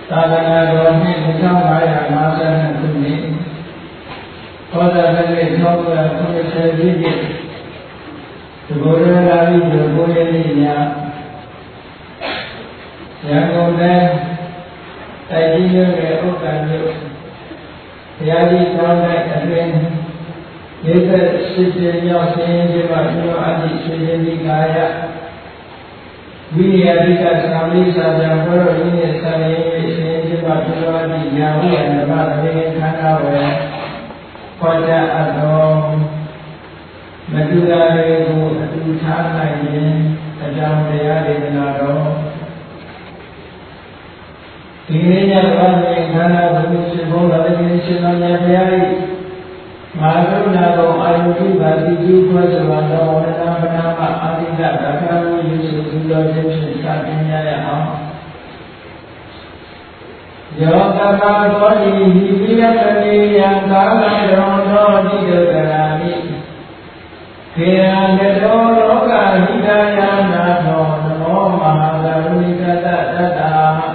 သာသနာတော်နှစ်2552ခုနှစ်သောတာပတိ1990ပြည့်ဒီဘုရားလာပြီး9ရက်နေ့ညရန်ကုန်တိုင်းတိုက်ကြီးမြို့နယ်ဥက္ကဋ္ဌမြို့ဘုရားကြီးကျောင်း၌အတွင်48ကျင်းရောက်ဆင်းရဲခြင်းမှာပြုအပ်သည့်ဆွေခြင်းဒီကာယဝိရိယတိကသံဃိစာကြံဘုရားရင်းနဲ့ဆံရင်း၍ဆင်းရဲခြင်းမှာပြုအပ်သည့်ညာဝိယနမသတိခန္ဓာဝေဟောကြားအပ်သောမတူတာတွေကိုအတူထားနိုင်ခြင်းအကြောင်းတရားဒေသနာတော်ဒီနေ့ညပိုင်းခန္ဓာဝိရှင်ဘုရားရှင်ရှင်တော်မြတ်ဘုရား၏မဟာကရုဏာတော်အာယုတိပါတိကျူးခွဲစွာတော်ဝန္ဒနာပနာမအာတိတသက္ကံဝိယေစုသူတော်ခြင်းဖြင့်စတင်ရအောင်ယောကပါတော်ဤဟိပိယတနေယံကာလရောသောတိဒုက္ခရာမိခေယံတတောလောကဟိတယာနာသောနမောမဟာကရုဏိကတတတ္တာ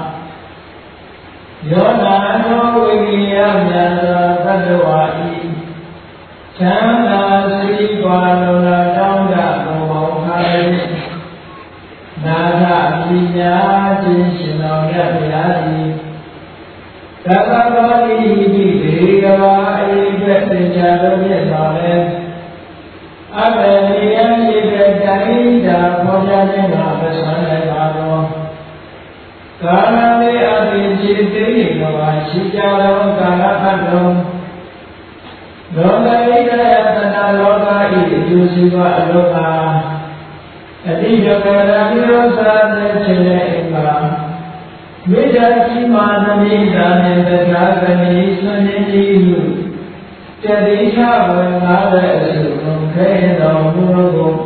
ယောနာသောဝိကိယမြတ်သောသတ္တဝါဤချမ်းသာစိတ်ပွားလုံးလာတောင်းတသောဘောခါရည်နာဂပညာခြင်းရှင်တော်မြတ်ဗျာတိသဗ္ဗသောတိဟိတိဒေကဝါအေအတွက်သင်္ချာတော်မြတ်တော်လဲအဘယ်နေရရှိတဲ့တိုင်းတာပေါ်ပြခြင်းမှာပသံလိုက်ပါတော်ကာလလေးအပြင်ခြေသိနေကဘာရှိကြတော်ကာလအပ်တော်လောကဣဒယတနာလောကဤအကျိုးစီးပွားအလောကအတိယကရာပိရောသာတဲ့ခြင်းနဲ့အင်္ဂါမိစ္ဆာတိမာနမိတာနဲ့တရားကဏီဆွေနေတိဟုတတိယဝေငါတဲ့အစုံခဲတော်မူသော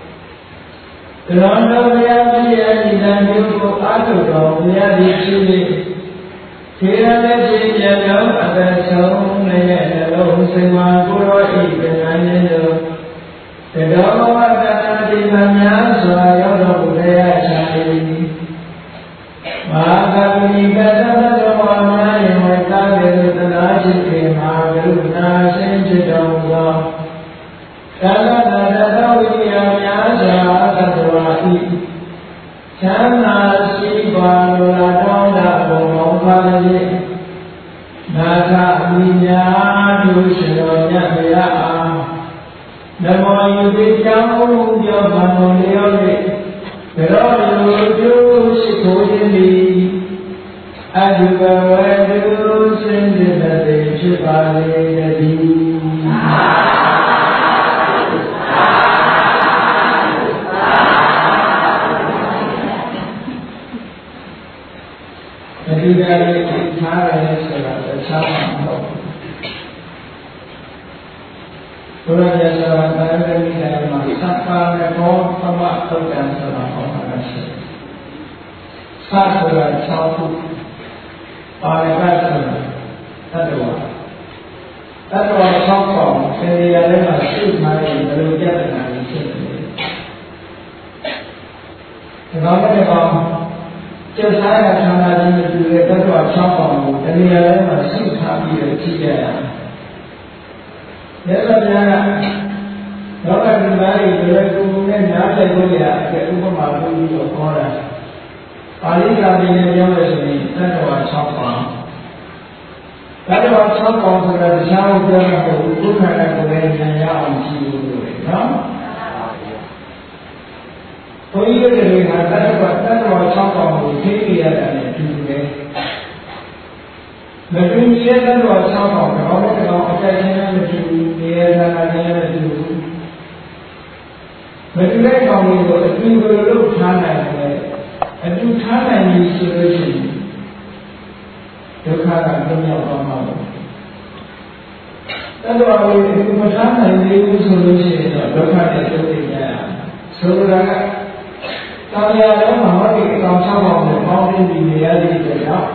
တရားတော်မြတ်ကြီးရဲ့ဒီတန်မျိုးကိုအာထုတော်မြတ်ကြီးဖြစ်၍ခေရတဲ့ခြင်းကြောင့်အသက်ဆုံးနေတဲ့နှလုံးစိတ်မှာကိုယ်တော်ဤပညာဉာဏ်တို့တရားဘဝတဏှာတိမများစွာရောက်တော်မူတဲ့ချာတိမဟာကပိနိကသဗ္ဗသောများယမတာဝေသနာရှိခေမဟာကရုဏာရှင်ဖြစ်တော်မူသောသာသနာတော်ဝိယများစွာသတ္တဝါဤချမ်းသာရှိပါလိုလားတောင်းတဘုံမောင်ပါလေနာဂအမိညာတို့ရှင်တော်မြတ်ဗျာအားနမောယုတိကြောင့်ပြောပါတော်လျော၍ကြောလူကျိုးရှိခိုးခြင်းသည်အဒုဘဝတုစင်စစ်တဲ့ဖြစ်ပါလေတည်းဒီကနေ့ထားရတဲ့ဆိုတာတခြားမဟုတ်ဘူးဘုရားရဲ့ဆိုတာတရားတော်ကြီးတွေမှာသက္ကာနဲ့ဘောသမသုတ်တံဆိုတာဟောတာရှိတယ်။သဆိုတာ6ခုပါရကဆိုတာတတ္တဝါ6ပေါင်းဆယ်ရတဲ့မှာရှိမှရင်ဘယ်လိုပြဿနာတွေဖြစ်နေလဲ။ဒါတော့ကျက်စားရဌာနကြီးတွေတူတဲ့တတ္တဝါ6ပေါင်းကိုတဏှာထဲမှာရှိထားပြီးတော့ကြည့်ရတာ။ဒါဆိုရင်လောကဒီမှာဒီလိုကိုယ်နဲ့နားလည်လို့ရတဲ့ဥပမာပြုပြီးတော့ခေါ်တာ။ပါဠိကာမီနဲ့ပြောလို့ရှိရင်တတ္တဝါ6ပေါင်းတတ္တဝါ6ပေါင်းဆိုတာတရားကိုပြောတာကိုဒုက္ခနဲ့ကိုယ်နဲ့ဉာဏ်ရအောင်ကြည့်လို့ရတယ်နော်။ဘုန်းကြီးတို့တွေကတတ္တဝါ6ပေါင်းကိုသိနေရတာနဲ့တူတယ်မတူညီတဲ့တတ္တဝါ6ပေါင်းတော့လည်းတော့အကြိုက်ချင်းနဲ့မတူဘူးနေရာဌာနနဲ့မတူဘူးမတူတဲ့ကောင်တွေကိုအတူတူလို့ထားနိုင်တယ်အတူထားနိုင်ပြီဆိုလို့ရှိရင်ဒုက္ခကလွတ်မြောက်သွားမှာပေါ့တတ္တဝါတွေအတူမထားနိုင်သေးဘူးဆိုလို့ရှိရင်တော့ဒုက္ခနဲ့ကြုံနေကြရဆိုလိုတာကတာယာလုံးမှာဟောဒီအကောင်6ပေါင်းကိုပေါင်းပြီးနေရတဲ့ကြောင့်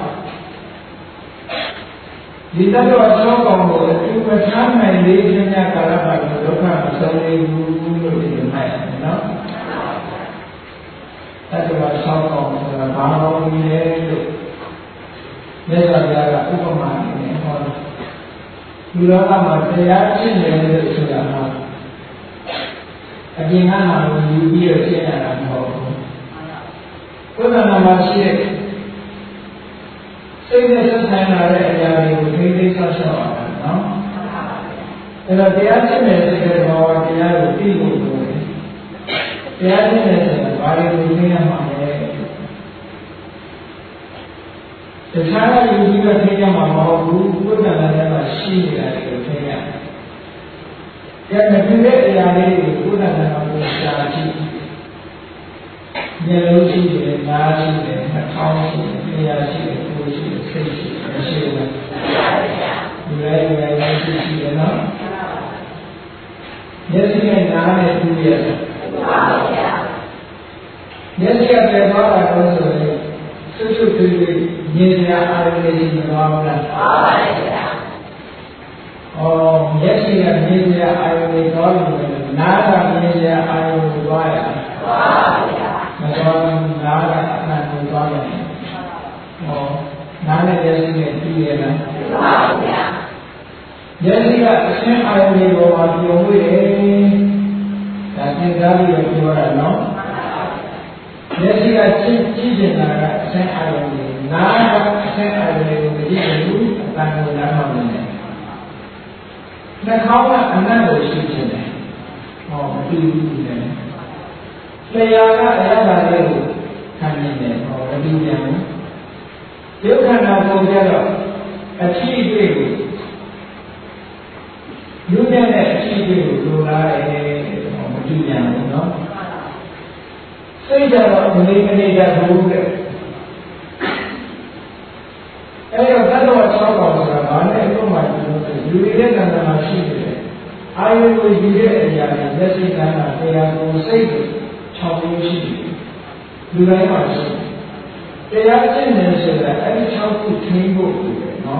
ဒီတတ္တဝါ6ပေါင်းကိုအတူမထားနိုင်သေးခြင်းများကာလပါဒုက္ခမဆုံးသေးဘူးလို့ဒီလိုမှတ်ရတယ်နော်တတ္တဝါ6ပေါင်းဆိုတာဘာလို့လဲလို့မြတ်စွာဘုရားကဥပမာနဲ့ဟောတယ်ဒီလောကမှာတရားဖြစ်နေတယ်ဆိုတာဟာအပြင်ကမှယူပြီးတော့ရှင်းရတာမဟုတ်ဘူးဘုရားနာမရှိတဲ့စိတ်နဲ့ဆက်ဆံလာတဲ့အရာတွေကိုသိသိဆောက်ရှောက်ရတာနော်အဲ့တော့တရားဖြစ်နေတဲ့ဘောတရားကိုသိဖို့လိုတယ်တရားဖြစ်နေဆိုတာဘာတွေကိုသိရမှာလဲတခြားယူပြီးတော့သိရမှာမဟုတ်ဘူးဘုရားနာထဲမှာရှိနေတာတွေကိုသိရကျန်တဲ့အရာလေးတွေကိုဘုရားနာကိုရှားကြည့်မျက်လုံးရှိတယ်နားရှိတယ်နှာခေါင်းရှိတယ်လျှာရှိတယ်ကိုယ်ရှိတယ်စိတ်ရှိတယ်မရှိဘူးဒီလိုက်ရှိတယ်နော်မျက်စိနဲ့နားနဲ့တွေ့ရတယ်မျက်စိကပြတ်သွားတာလို့ဆိုရင်စွတ်စွတ်တွေ့တွေ့မြင်ရအားရည်ရှိမှာမဟုတ်လားဟုတ်ပါဘူးမျက်စိကမြင်ရအာရုံတွေသွားလို့နားကမြင်ရအာရုံတွေသွားရမတော်နားကအမှန်ကိုသွားတယ်နားနဲ့မျက်စိနဲ့ပြီးရလားမှန်ပါဗျာမျက်စိကအရှင်းအာရုံတွေပေါ်မှာပြုံးဝေးတယ်ဒါသင်္ကားပြီးတော့ပြောတာနော်မျက်စိကကြည့်နေတာကအရှင်းအာရုံတွေနားကအရှင်းအာရုံတွေကိုမကြည့်ဘူးအတန်ကိုနားမှမနေနှာခေါင်းကအနံ့ကိုရှိနေတယ်မတူဘူးလေလျှာကအရသာလေးကိုခံနေတယ်မတူပြန်ဘူးရုပ်ခန္ဓာပုံကြတော့အထီးအတွေ့ကိုလူနဲ့အထီးအတွေ့ကိုလိုလားတယ်မတူပြန်ဘူးနော်စိတ်ကြတော့မလေးမလေးကြဘူးတဲ့အဲ့တော့သတ္တဝါ၆ပါးဆိုတာဘာနဲ့အလို့မှလူတွေရဲ့ကံမှာရှိတယ်အာယုကိုယူတဲ့အရာတွေလက်ရှိကံမှာတရားကိုစိတ်ကို၆မျိုးရှိတယ်လူတိုင်းမှာရှိတယ်တရားကျင့်နေဆိုတာအဲ့ဒီ၆ခုထင်းဖို့ပဲနော်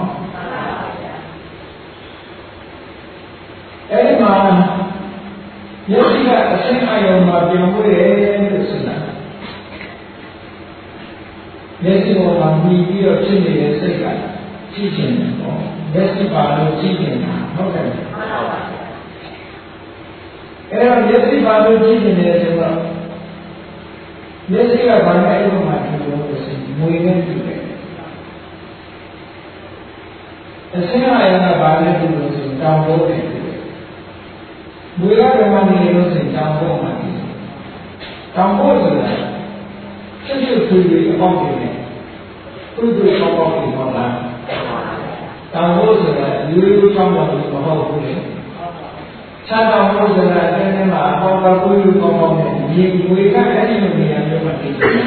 အဲ့ဒီမှာမျက်စိကအရှင်းအာယုံမှာပြောင်းလဲလို့ဆိုတာမျက်စိပေါ်မှာမြည်ပြီးတော့ဖြစ်နေတဲ့စိတ်ကကြည့်ချင်တယ်ပေါ့မျက်စိပါလို့ကြည့်နေတာဟုတ်တယ်မှန်ပါပါအဲ့တော့မျက်စိပါလို့ကြည့်နေတယ်ဆိုတော့မျက်စိကဘာနဲ့အဲ့လိုမှဒီလိုဆိုရင်မွေနဲ့ကြည့်တယ်အစင်းအရာကဘာနဲ့ကြည့်လို့ဆိုရင်တောင်ပေါ်တယ်မွေကဘယ်မှာနေလို့ဆိုရင်တောင်ပေါ်မှာနေတောင်ပေါ်ဆိုတာဖြစ်ဖြစ်သူတွေအပေါင်းတွေနဲ့သူတို့အပေါင်းတွေပေါ့လားတောင်ပေါ်ဆိုတာလူလူပေါင်းပါလို့မဟုတ်ဘူးလေခြားတောင်ပေါ်ဆိုတာအဲ့ဒီမှာအပေါင်းပါကိုလူပေါင်းပေါင်းနဲ့ဒီဝေကအဲ့ဒီလိုနေရာမျိုးမှာနေတယ်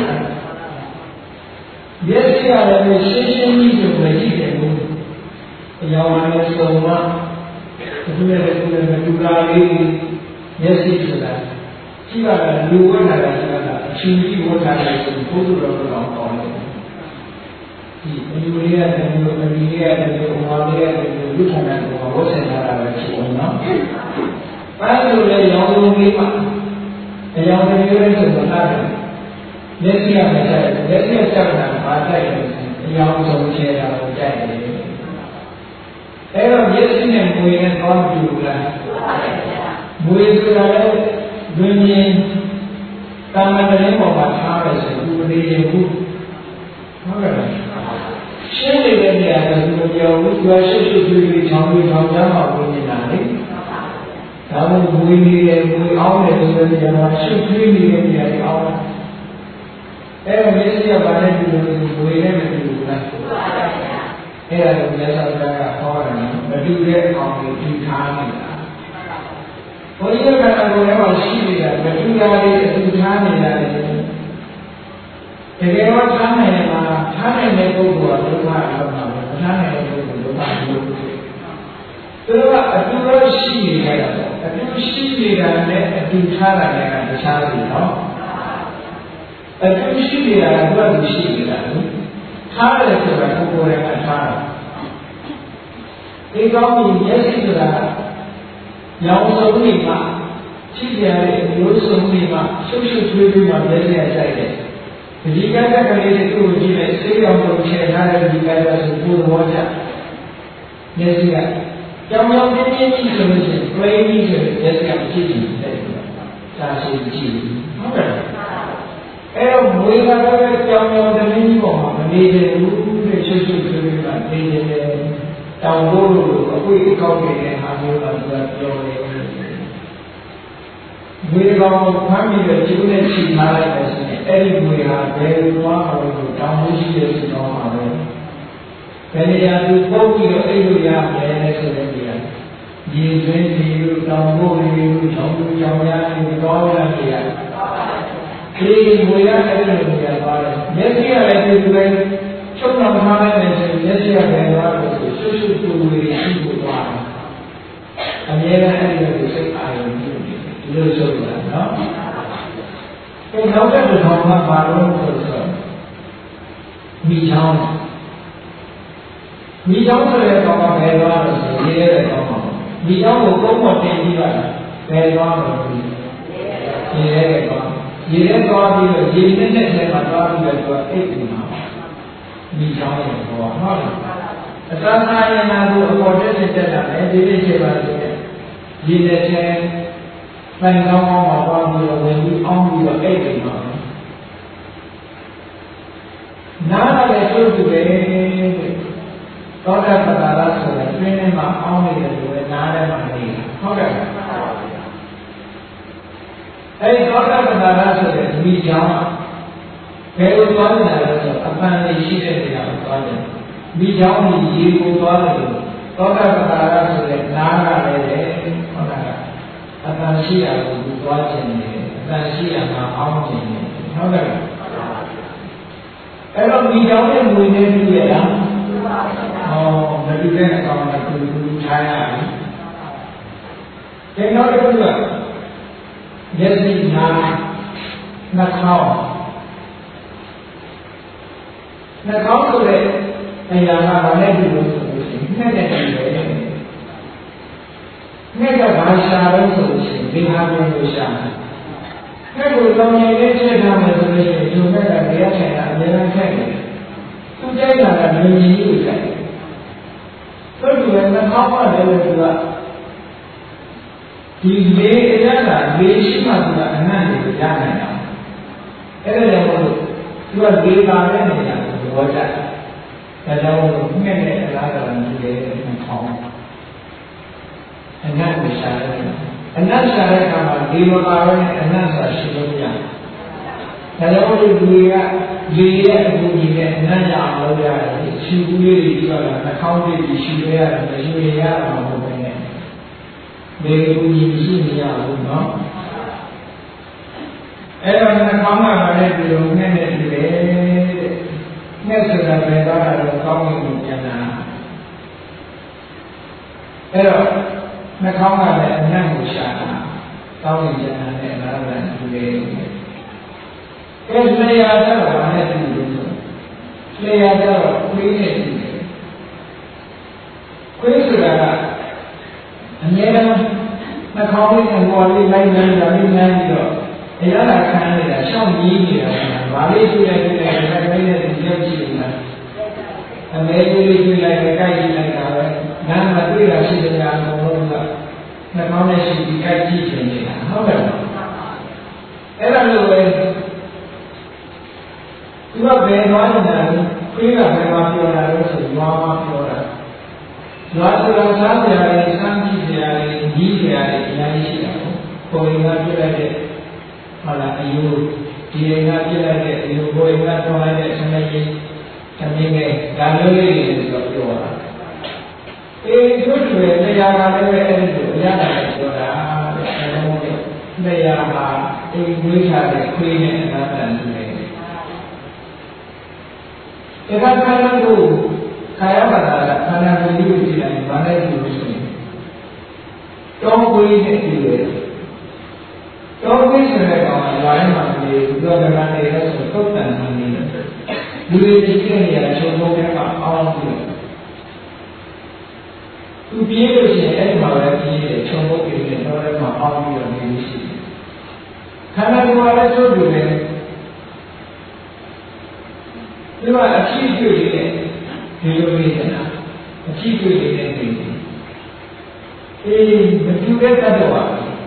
မျက်စိရတယ်ရှင်းရှင်းကြီးကိုမကြည့်တယ်ဘူးအယောင်နဲ့စုံမှဒီလိုနဲ့တူတာလေးမျက်စိဆိုတာကြည့်ရတာလူဝတ်လာတာကအချင်းကြီးဝတ်လာတယ်ဆိုဘုသူတော်တော်ကောင်းတယ်ဒီအလူလေးရတယ်မျိုးအလူလေးရတယ်မျိုးအမလေးရတယ်မျိုးလူထန်တယ်ကိုဝတ်ဆင်လာတာပဲဖြစ်အောင်နော်အဲ့လိုလေရောင်းလုံးလေးမှာအယောင်တွေလေးဆိုတော့လာတယ်လက်စီရမယ်တဲ့လက်စီရချက်တာဘာတိုက်လဲအယောင်ဆုံးချဲတာကိုတိုက်တယ်အဲ့တော့မျက်စိနဲ့မွေနဲ့ကောင်းကြည့်လားမွေဆိုတာလည်းဝိညာဉ်တာမန်တဲ့ပေါ်မှာထားရဆိုသူမနေရဘူးဟုတ်ကဲ့ရှင်းနေတဲ့နေရာကသူမပြောဘူးသူကရှင်းရှင်းတွေ့တွေ့ချောင်းတွေ့ချောင်းကြားမှာဝင်နေတာလေဒါမှမဟုတ်ဝိနေတယ်ဝိအောင်တယ်ဆိုတဲ့နေရာမှာရှင်းတွေ့နေတဲ့နေရာတွေအောင်အဲ့တော့မျက်စိကဘာနဲ့တူလို့ဝိနဲ့မတူဘူးလားအဲ့ဒါကိုမြတ်စွာဘုရားကဟောတယ်မတူတဲ့အအောင်ကိုဒီထားနေတာဘုရားကလည်းကိုယ်ထဲမှာရှိနေတာမတူတာလေးအတူထားနေတာလေတကယ်တော့ထားနိုင်မှာထားနိုင်တဲ့ပုဂ္ဂိုလ်ကဒုက္ခရောက်မှာပဲထားနိုင်တဲ့ပုဂ္ဂိုလ်ဒုက္ခမရောက်ဘူးသူတို့ကအတူတော့ရှိနေတာပေါ့အတူရှိနေတာနဲ့အတူထားတာလည်းတခြားစီနော်အတူရှိနေတာကသူကရှိနေတာလေထားတယ်ဆိုတာကိုယ်တိုင်ကထားတာဒီကောင်းကြီးမျက်စိဆိုတာရောင်စုံနေမှာဖြစ်ရတဲ့မျိုးစုံနေမှာရှုပ်ရှုပ်ထွေးထွေးမှာမျက်စိကစိုက်တယ်ဒီကတကလေးတွေကိုကြည့်လိုက်စေအောင်လုပ်ချင်ထားတဲ့ဒီကတဆိုပူတော်ကြမျက်စိကကြောင်ကြောင်ပြင်းပြင်းကြီးဆိုလို့ရှိရင် brain ကြီးဆိုမျက်စိကကြည့်ကြည့်တယ်ဒါဆိုကြည့်ဟုတ်ကဲ့အဲ့တော့မွေးလာတဲ့ကြောင်ကြောင်သမင်းကြီးပေါ်မှာမနေတယ်ဘူးတဲ့ချွတ်ချွတ်ဆိုပြီးမှနေတယ်တောင်လို့အကွေးကောက်နေတဲ့ဟာမျိုးကသူကပြောတယ်မွေးကောင်ဖမ်းပြီးတော့ကျိုးနဲ့ချိန်ထားလိုက်တယ်ဆိုရင်အဲ့ဒီမွေဟာဘယ်လိုသွားအောင်လို့တောင်းလို့ရှိတဲ့စီတော်မှာပဲဘယ်နေရာသူပုတ်ပြီးတော့အဲ့လိုရမယ်ဆိုတဲ့နေရာရေသွင်းစီလို့တောင်းဖို့လေးလို့ကြောင်းလို့ကြောင်းရနေတော့ရနေရဒီမွေရအဲ့လိုနေရာသွားတယ်မျက်စိကလည်းဒီလိုပဲချုပ်တော့ထားလိုက်တယ်ဆိုရင်မျက်စိကလည်းသွားလို့ဆိုရှုပ်ရှုပ်တူတူလေးရှိဖို့သွားတယ်အမြဲတမ်းအဲ့လိုစိတ်အာရုံပြုနေဒီလိုဆိုတာနော်အဲနောက်တဲ့တစ်ထောင်ကဘာလို့ဆိုတော့မိချောင်းဆိုတဲ့ကောင်ကဘယ်သွားလို့ဆိုရေးရတဲ့ကောင်ကမိချောင်းကိုကုန်းပေါ်တင်ပြီးတော့ဘယ်သွားလို့ရေးရတဲ့ကောင်ရေးရသွားပြီးတော့ရေးနေတဲ့ထဲမှာသွားပြီးတော့သူကအိတ်ပြီးမှာမိချောင်းရဲ့ဘောဟုတ်လားအတ္တနာယနာကိုအပေါ်တက်တာပဲဒီလိုရှိပါသေးတယ်ရေးတဲ့ထဲဆိုင်ကောင်းကောင်းမှာသွားပြီးတော့ဝင်ပြီးအောင်းပြီးတော့အိတ်ပြီးမှာနားလည်းကျုပ်တူတယ်သောတာပတ္တာရဆိုတဲ့တွင်းထဲမှာအောင်းနေတယ်လို့လည်းနားထဲမှာနေတာဟုတ်ကဲ့အဲဒီသောတာပတ္တာရဆိုတဲ့မိချောင်းဘယ်လိုသွားနေတာလဲဆိုအပန်းလေးရှိတဲ့နေရာကိုသွားတယ်မိချောင်းကြီးရေကိုသွားတယ်လို့သောတာပတ္တာရဆိုတဲ့နားကလည်းဟုတ်ကဲ့အပန်းရှိရာကိုသွားခြင်းနဲ့အပန်းရှိရာမှာအောင်းခြင်းနဲ့ဟုတ်ကဲ့အဲ့တော့မိချောင်းရဲ့မွေနဲ့ပြည့်ရလားမတူတဲ့အကောင်ကသူထားရတယ်။ဒီနောက်တစ်ခုကမျက်စိနားနှာခေါင်းဆိုတဲ့အရာကဘာလဲဒီလိုဆိုလို့ရှိရင်နှက်တဲ့တယ်ပဲ။နှက်ကဘာရှာလို့ဆိုလို့ရှိရင်ဒီဟာပြန်လို့ရှာတယ်။နှက်ကိုတောင်းရည်နဲ့ချက်ထားမယ်ဆိုလို့ရှိရင်ဒီနှက်ကတရားဆိုင်တာအများကြီးဆက်တယ်။သူကြိုက်တာကမြင်ကြီးကိုကြိုက်တယ်။ဆိုတော့နှာခေါင်းကလည်းသူကဒီလေအရသာလေရှိမှသူကအနတ်ကိုရနိုင်တာအဲ့ဒါကြောင့်သူကဒေတာနဲ့နေရာကိုဘောကြဒါကြောင့်မြင့်တဲ့အလားတူနေတဲ့နှာခေါင်းအနတ်ကိုရှာရတယ်အနတ်ရှာတဲ့အခါမှာဒီမပါဘဲနဲ့အနတ်ရှာရှိလို့ရတယ်ဒါကြောင့်ဒီလူကလေရဲ့အကူကြီးနဲ့အနတ်ရအောင်လုပ်ရတယ်ရှူကူးလေးတွေပြောတာနှာခေါင်းလေးကြီးရှူရရတယ်မရှူရရအောင်လုပ်နေတယ်လေအကူကြီးရှိနေရဘူးနော်အဲ့တော့နှာခေါင်းကလည်းဒီလိုနဲ့နေတယ်တဲ့နဲ့ဆိုတာပဲတော့ကောင်းကင်ကိုပြန်လာအဲ့တော့နှာခေါင်းကလည်းအနတ်ကိုရှာတာကောင်းကင်ပြန်လာတဲ့အလားတူတူလေးအဲ့ဒီနေရာတော့ဘာနဲ့တူလို့ဆိုနေရာတော့ခွေးနဲ့တူတယ်ခွေးဆိုတာကအမြဲတမ်းနှာခေါင်းလေးနဲ့ပေါ်လေးလိုက်နေတာလေးနိုင်ပြီးတော့အရသာခံနေတာရှောင်းကြီးနေတာဘာလေးတွေ့လိုက်တဲ့ခိုင်းနေတဲ့ဒီရုပ်ကြည့်နေတာအမဲကြီးလေးတွေ့လိုက်တဲ့ကြိုက်ကြည့်လိုက်တာပဲနားမတွေ့တာရှိတဲ့အားလုံးကနှာခေါင်းနဲ့ရှိပြီးကြိုက်ကြည့်နေတာဟုတ်ကဲ့အဲ့ဒါလို့ပဲသူကဘယ်သွားနေတာလဲခွေးကဘယ်မှာပြောတာလဲဆိုရွာမှာပြောတာရွာဆိုတာစားကြရတယ်စမ်းကြည့်ကြရတယ်ကြီးကြရတယ်အများကြီးရှိတာပေါ့ကိုယ်ကပြလိုက်တဲ့ဟုတ်လားအယူဒီရင်ကပြလိုက်တဲ့အယူကိုယ်ကတွန်းလိုက်တဲ့အချိန်ကြီးသမင်းနဲ့ဒါမျိုးလေးတွေဆိုပြောတာအေးသူ့တွေတရားကလည်းအဲ့ဒီလိုအရသာပြောတာတဲ့အဲဒါမျိုးတရားမှာအိမ်ဝေးချတဲ့ခွေးနဲ့အနာတန်နေတယ်ဒါကခန္ဓာကိုယ်ခါရပါတာခန္ဓာကိုယ်ကိုကြည့်လိုက်ဘာလဲဆိုလို့ရှိရင်တောခွေးနဲ့ကြည့်တယ်တောခွေးဆိုတဲ့ကောင်ကလာရင်မှဒီလိုကကနေလဲဆိုတုတ်တန်နေတယ်လူတွေကြည့်တဲ့နေရာချုံပုံထဲမှာအောင်းပြီးသူပြေးလို့ရှိရင်အဲ့ဒီမှာပဲပြေးတယ်ချုံပုံပြေးတယ်တော့လည်းမှာအောင်းပြီးတော့နေရှိတယ်ခန္ဓာကိုယ်ကလည်းကျိုးတူတယ်ဒီမှာအထီးတွေ့နေတဲ့ဒီလိုလေးနာအထီးတွေ့နေတဲ့ဒီမတူတဲ့တတ်တော်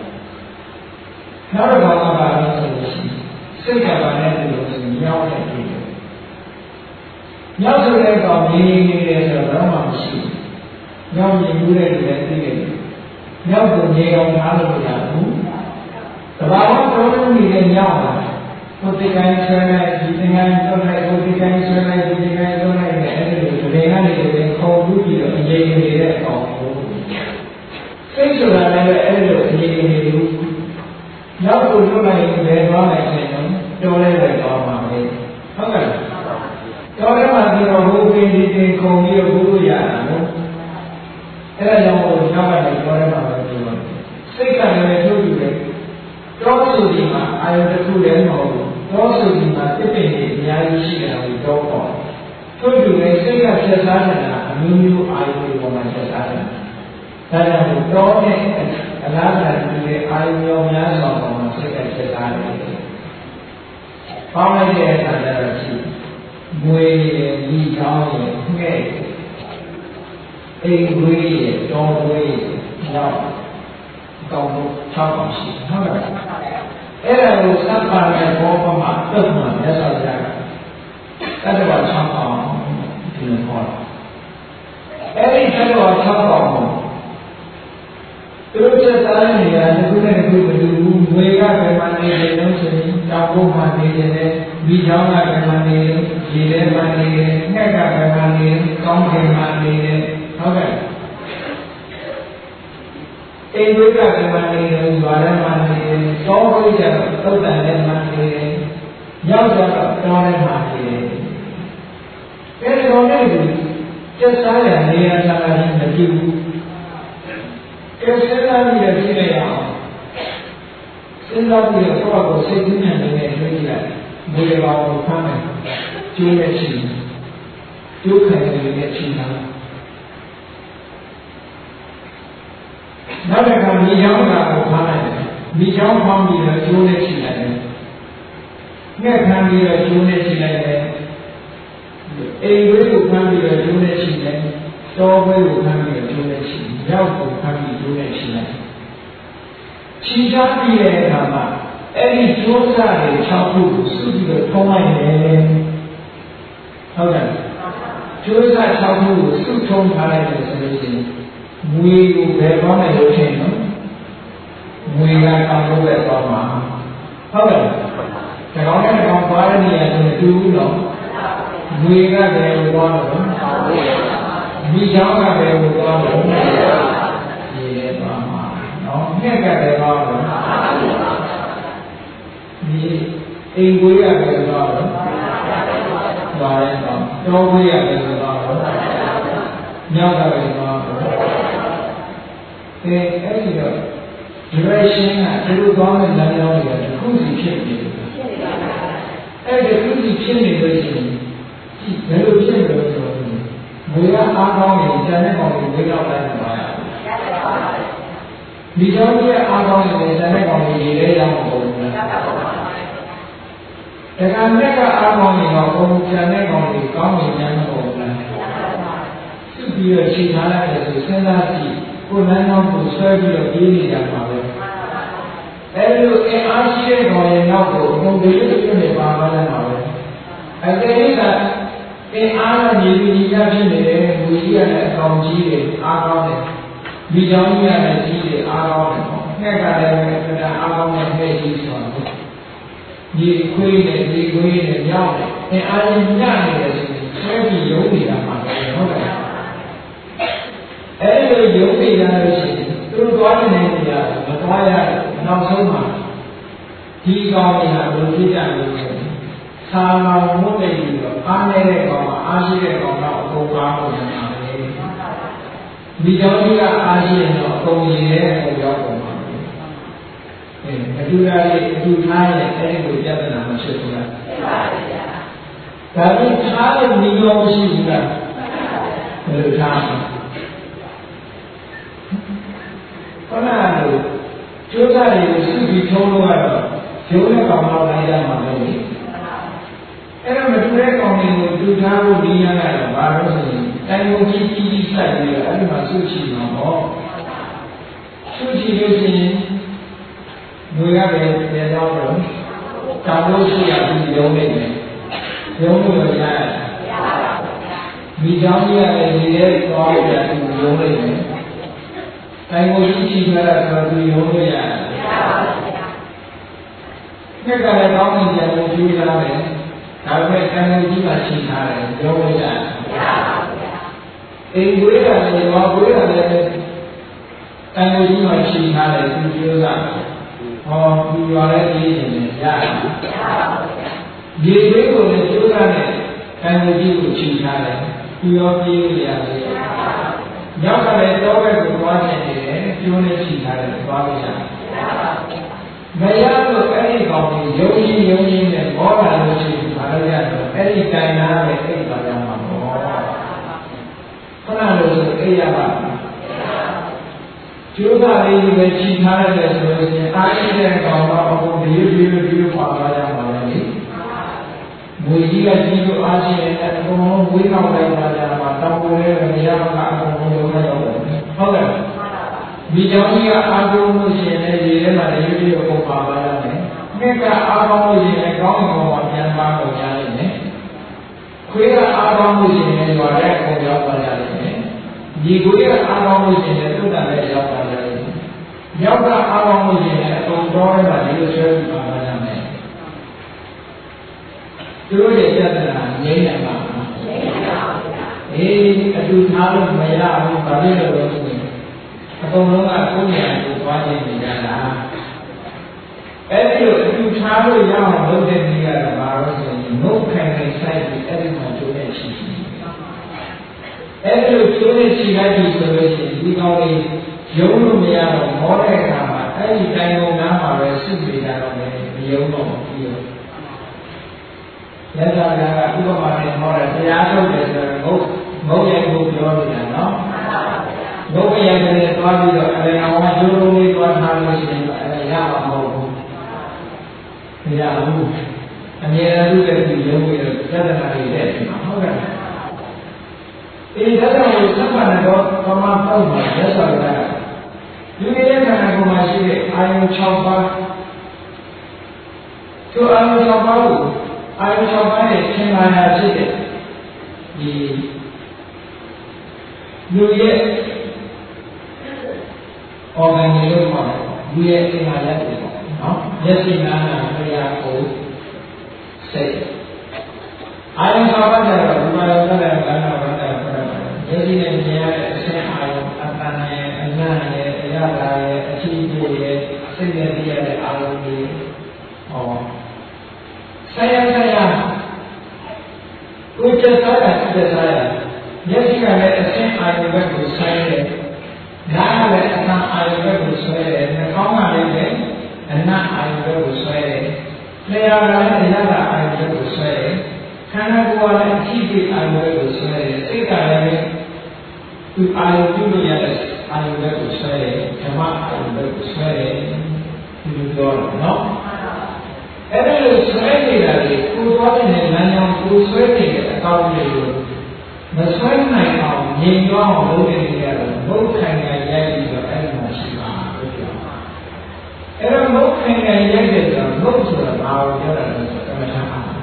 နောက်တော့ဘာပါလဲဆိုလို့စိတ်ကပါနဲ့လို့ဆိုရင်ရောက်တယ်တွေ့တယ်ညောက်ဆိုတဲ့ကောင်နေနေတယ်ဆိုတော့ဘာမှမရှိဘူးညောက်မြင်မှုတဲ့လူလည်းသိတယ်ညောက်ကိုနေအောင်ထားလို့မရဘူးတဘာဝတော်တော်နေတဲ့ညောက်ပါကိုယ်တိုင်ဆွဲလိုက်ဒီတိုင်ဆွဲလိုက်ကိုယ်တိုင်ဆွဲလိုက်ဒီတိုင်ဆွဲလိုက်နဲ့အဲ့ဒီလိုတကယ်ကနေလည်းခေါ်ပြီးတော့အရေးနေတဲ့အကောင်ကိုစိတ်ဆိုတာလည်းအဲ့လိုအရေးနေလို့နောက်ကိုလွတ်လိုက်ရင်လည်းသွားနိုင်တယ်နော်တော်လဲပဲသွားမှာပဲဟုတ်ကဲ့တော်ရဲမှာဒီတော့ဘုပင်းဒီတင်ခုံပြီးတော့ဘုလို့ရတာနော်အဲ့ဒါကြောင့်ဘုရားကလည်းတော်ရဲမှာပဲပြောတယ်စိတ်ကလည်းထုတ်ယူတယ်တောဆိုဒီမှာအာယုတစ်ခုလည်းမဟုတ်ဘူးတောဆိုဒီမှာတစ်ပင်တွေအများကြီးရှိတယ်လို့တော့ပေါ့ထုတ်ယူတဲ့စိတ်ကဖြတ်စားတာအမျိုးမျိုးအာယုတွေပေါ်မှာဖြတ်စားတယ်ဒါကြောင့်တောနဲ့အလားတူတဲ့အာယုရောများစွာပေါ်မှာစိတ်ကဖြတ်စားတယ်။ပေါင်းလိုက်တဲ့အခါကျတော့ရှိငွေရည်မိချောင်းရည်ငှဲ့အိမ်ဝေးရည်တောဝေးရောက်ကောင်းလို့6ပါရှိဟုတ်ကဲ့အဲ့ဒါကိုစပ်ပါတဲ့ဘောပမှာတုတ်မှမြတ်စွာဘုရားကတတ္တဝါ6ပါဒီလိုဟောတာအဲ့ဒီတတ္တဝါ6ပါကိုသူတို့ချက်စားတဲ့နေရာတစ်ခုနဲ့တစ်ခုမတူဘူးငွေကဘယ်မှာနေတယ်လို့ဆိုရင်တောင်ပေါ်မှာနေတယ်မိချောင်းကဘယ်မှာနေတယ်ရေထဲမှာနေတယ်ငှက်ကဘယ်မှာနေတယ်ကောင်းကင်မှာနေတယ်ဟုတ်ကဲ့အိမ်ဝိကဘယ်မှာနေတယ်ဇာထဲမှာနေတယ်တောဝိကသုတ်တန်ထဲမှာနေတယ်ရောက်တော့တောထဲမှာနေတယ်အဲဒီတော့လည်းချက်စားရနေရာချာချင်းမကြည့်ဘူးကဲစဉ်းစားပြီးတော့ကြည့်လိုက်အောင်စဉ်းစားပြီးတော့ကိုယ့်ကိုစိတ်ကူးညံနေတဲ့တွေးကြည့်လိုက်ဘယ်လိုကိုဖမ်းမယ်ကျိုးနဲ့ချင်းကျိုးခံနေတဲ့ချင်းတာနောက်တစ်ခါမိချောင်းကိုဖမ်းလိုက်တယ်မိချောင်းဖမ်းပြီးတော့ကျိုးနဲ့ချင်းလိုက်တယ်ငှက်ခံပြီးတော့ကျိုးနဲ့ချင်းလိုက်တယ်အိမ်ဝေးကိုဖမ်းပြီးတော့ကျိုးနဲ့ချင်းလိုက်တောဝေးကိုဖမ်းပြီးတော့ကျိုးနဲ့ချင်းရောက်ကိုဖမ်းပြီးကျိုးနဲ့ချင်းလိုက်ချီချားပြီးတဲ့အခါမှာအဲ့ဒီကျိုးစားတွေ6ခုကိုစုပြီးတော့ထုံးလိုက်တယ်ဟုတ်ကဲ့ကျိုးစား6ခုကိုစုထုံးထားလိုက်လို့ဆိုလို့ရှိရင်ငွေကိုဘယ်ကောင်းတယ်လို့ထင်နော်ငွေကတောင်းလို့ပဲသွားမှာဟုတ်ကဲ့ဒီကောင်နဲ့ဒီကောင်သွားတဲ့နေရာဆိုတူဘူးနော်ငွေကဘယ်လိုသွားလို့မိချောင်းကဘယ်လိုသွားလို့ဒီလေသွားမှာနော်ငှက်ကဘယ်သွားလို့ဒီအိမ်ကိုရဘယ်လိုသွားလို့သွားရဲတော့တောကိုရဘယ်လိုသွားလို့ညောက်ကဘယ်လိုသွားလို့အဲ့ဒီတော့ direction ကသူတို့သွားတဲ့လမ်းကြောင်းတွေကတစ်ခုစီဖြစ်နေတယ်အဲ့ဒီတစ်ခုစီဖြစ်နေလို့ရှိရင်ဘယ်လိုဖြစ်လို့ဆိုတော့ငွေကအားကောင်းရင်ကျန်တဲ့ကောင်တွေဝေးတော့တိုင်းမှာဒီကြောင့်ဒီအားကောင်းရင်ကျန်တဲ့ကောင်တွေရေထဲရောက်မှာပေါ့ဗျာဒါကမြက်ကအားကောင်းရင်တော့ဘုံကျန်တဲ့ကောင်တွေကောင်းရင်ကျန်မှာပေါ့ဗျာသူပြီးတော့ချိန်ထားလိုက်တယ်ဆိုစဉ်းစားကြည့်ကိုယ်လမ်းကြောင်းကိုဆွဲပြီးတော့ပြေးနေကြမှာပဲအဲလိုအင်အားရှိတဲ့ကောင်ရဲ့နောက်ကိုအကုန်ပြေးပြေးနေပါမှလည်းမှာပဲအဲဒီကအင်အားနဲ့ညီလူညီကြဖြစ်နေတယ်ဘူကြီးရတဲ့အကောင်ကြီးတွေအားကောင်းတယ်မိချောင်းကြီးရတဲ့ကြီးတွေအားကောင်းတယ်ပေါ့ငှက်ကလည်းပဲဒါအားကောင်းတဲ့ငှက်ကြီးဆိုတော့ညီခွေးနဲ့ညီခွေးနဲ့ညောင်းတယ်အင်အားကြီးညနေတယ်ဆိုရင်ဆွဲပြီးရုံးနေတာမှာပဲဟုတ်တယ်အဲ့လိုရုံးနေရလို့ရှိရင်သူတို့သွားနေနေရမသွားရနောက်ဆုံးမှာဒီကောင်တွေကဘယ်လိုဖြစ်ကြလဲဆိုရင်သာမောင်မှုနေပြီးတော့အားနေတဲ့ကောင်ကအားရှိတဲ့ကောင်တော့အကုန်အားလို့ရမှာပဲဒီကြောင့်ဒီကအားရှိရင်တော့အကုန်ရည်တဲ့အကုန်ရောက်ကုန်ပါဘူးအတူတူလေးအတူထားရင်အဲ့ဒီလိုပြဿနာမရှိဘူးလားဖြစ်ပါဗျာဒါပေမဲ့ထားတဲ့နေရောမရှိဘူးလားဘယ်လိုထားလဲခဏလို့ကျိုးစားတွေကိုစုပြီးထုံးလို့ကတော့ရုံးနဲ့ကောင်တော့လိုက်ရမှာပဲလေအဲ့တော့မတူတဲ့ကောင်တွေကိုတူထားဖို့ဒီရကတော့ဘာလို့ဆိုရင်တိုင်ကိုကြီးကြီးစိုက်ပြီးတော့အဲ့ဒီမှာစုချီမှာပေါ့စုချီလို့ရှိရင်ငွေရတယ်ပြန်တော့တော့တောင်းလို့ရှိရပြီးရုံးနေတယ်ရုံးလို့ရရတယ်မိเจ้าကြီးရတယ်ဒီရဲ့သွားရတာဒီရုံးနေတယ်တိုင်ကိုကြီးချီလာတာဆိုပြီးရုံးလို့ရတယ်ခက်ကလည်းကောင်းနေတယ်လို့ပြောရတယ်ဒါပေမဲ့တိုင်ကိုကြီးမှချီထားတယ်ရုံးလို့ရတယ်အိမ်ဝေးတာလည်းဝါဝေးတာလည်းတိုင်ကိုကြီးမှချီထားတယ်သူပြောတာဟောဒီရွာလည်းကြီးနေတယ်ရတယ်ဒီလေးကိုလည်းကျိုးရတဲ့တိုင်ကိုကြီးကိုချီထားတယ်သူရောပြေးရတယ်ရောက်ကလည်းတော့ဘက်ကိုသွားနေတယ်ကျိုးနဲ့ချီထားတယ်သွားလို့ရတယ်မရလို့အဲ့ဒီကောင်ကိုယုံကြည်နဲ့ဘောလာလို့ရှိရင်ဘာလို့ရတော့အဲ့ဒီတိုင်နာနဲ့အိတ်ပါရမှာပေါ့ခဏလို့ဆိုအိတ်ရပါကျိုးသားလေးပဲချီထားရတယ်ဆိုလို့ရှိရင်အားရှိတဲ့ကောင်တော့အကုန်ဒီပါသွားရမှာလေငွေကြီးကကြီးလို့အားရှိရင်အကုန်လုံးဝေးကောက်လိုက်ပါကြမှာတောင်းပေါ်လေးမရမှာအကုန်လုံးလုံးလိုက်တော့ဟုတ်ကဲ့ဒီကြောင့်ကြီးကအားကိုးလို့ရှိရင်လည်းဒီထဲမှာရေပြေအကုန်ပါသွားရတယ်။မြက်ကအားကောင်းလို့ရှိရင်ကောင်းကောင်းပါပြန်ပါလို့ရလိမ့်မယ်။ခွေးကအားကောင်းလို့ရှိရင်ရွာတဲ့အကုန်ရောက်ပါရလိမ့်မယ်။ဒီခွေးကအားကောင်းလို့ရှိရင်သုတ္တလည်းရောက်ပါရလိမ့်မယ်။ရောက်ကအားကောင်းလို့ရှိရင်အကုန်တော်ထဲမှာဒီလိုဆွဲပြီးပါရမယ်။သူတို့ရဲ့ပြဿနာငြိမ်းနိုင်ပါ့မလား။ငြိမ်းနိုင်ပါဘူး။အေးအတူထားလို့မရဘူး။ဘာဖြစ်လို့လဲဆိုရင်အကုန်လုံးကကိုယ်ဉာဏ်ကိုသွားနေကြတာအဲ့ဒီလိုအတူထားလို့ရအောင်လုပ်တဲ့နည်းကတော့ဘာလို့ဆိုရင်ငုတ်ခံနေဆိုင်ပြီးအဲ့ဒီမှာကျိုးနေရှိအဲ့ဒီလိုကျိုးနေရှိလိုက်ပြီဆိုလို့ရှိရင်ဒီကောင်လေးရုံးလို့မရတော့မောတဲ့အခါမှာအဲ့ဒီတိုင်ကုန်နားမှာပဲစစ်ပြေတာတော့လည်းမယုံတော့ဘူးရောလက်သာကဥပမာနဲ့ဟောတယ်တရားထုတ်တယ်ဆိုတော့ငုတ်ရဲ့ကိုပြောနေတာနော်ဘုရားရဲ့လည်းသွားပြီးတော့အလယ်အောင်ကျိုးလုံးလေးသွားထားလို့ရှိရင်ရမှာမဟုတ်ဘူး။မရဘူး။အမြဲတမ်းသူ့ရဲ့ဒီရုံးပြီးတော့သဒ္ဒနာတွေတဲ့မှာဟုတ်ကဲ့။ဒီသဒ္ဒနာကိုသတ်မှတ်တော့ပမာပေါ့မှာရက်စော်ရတာ။ဒီရဲ့ခန္ဓာကိုယ်မှာရှိတဲ့အာယု6ပါးသူအာယု6ပါးကိုအာယု6ပါးနဲ့သင်္ခါရဖြစ်တဲ့ဒီလူရဲ့organic လို့ခေါ်တယ်ဒီရဲ့အင်္ဂါရပ်တွေပေါ့နော်မျက်စိနားနာလျှာကိုယ်စိတ်အာယုံ၆ပါးကြတော့ဒီမှာရောတဲ့ကံတော်ဘာသာပြောတာမျက်စိနဲ့မြင်ရတဲ့အဆင့်အာယုံအတန်ရဲ့အနံ့ရဲ့အရသာရဲ့အချီးကျရဲ့စိတ်နဲ့သိရတဲ့အာယုံတွေဟောဆက်ရကိုယ်ချက်စားတာချက်စားရမျက်စိကလည်းအဆင့်အာယုံဘက်ကိုဆိုင်တယ်နားလည်းအနာအာယုဘက်ကိုဆွဲတယ်နှာခေါင်းကလည်းအနာအာယုဘက်ကိုဆွဲတယ်လျှာကလည်းအရသာအာယုဘက်ကိုဆွဲတယ်ခန္ဓာကိုယ်ကလည်းအကြည့်ကြည့်အာယုဘက်ကိုဆွဲတယ်စိတ်ကလည်းသူအာယုပြုလို့ရတဲ့အာယုဘက်ကိုဆွဲတယ်ဓမ္မအာယုဘက်ကိုဆွဲတယ်ဒီလိုပြောတော့နော်အဲ့ဒါလိုဆွဲနေတာကိုသွားတဲ့လမ်းကြောင်းကိုဆွဲနေတဲ့အကောင့်တွေကိုမဆွဲနိုင်အောင်ငြိမ်သွားအောင်လုပ်နေကြတယ်မဟုတ်ခိုင်ခိုင်ရိုက်ပြီးတော့အဲ့ဒီမှာရှိပါလို့ပြောအဲ့တော့မဟုတ်ခိုင်ခိုင်ရိုက်တဲ့ဆိုတော့မဟုတ်ဆိုတာဘာကိုပြောတာလဲဆိုတော့ကမ္မထာ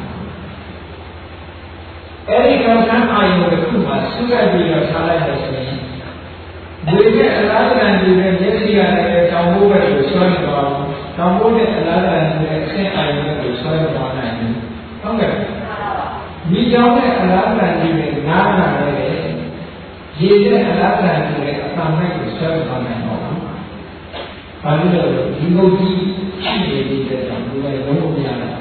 အဲ့ဒီကမ္မထာအာယုတစ်ခုမှာစုလိုက်ပြီးတော့ထားလိုက်လို့ဆိုရင်ဒီကအလားတန်ဒီနဲ့မျက်စိရတယ်တောင်ဘိုးဘက်ကိုဆွဲနေသွားဘူးတောင်ဘိုးနဲ့အလားတန်ဒီနဲ့အဆင့်အာယုကိုဆွဲသွားနိုင်တယ်ဟုတ်ကဲ့ဒီကြောင့်လည်းအလားတန်ကြီးနဲ့နားနာလည်းရေနဲ့အလားတန်ကြီးနဲ့အပန်းနဲ့ကိုဆွဲသွားနိုင်တော့ဘူး။ဘာလို့လဲဒီမုတ်ကြီးရှိနေတဲ့ကြောင့်ဒီလိုလုံးဝမရဘူး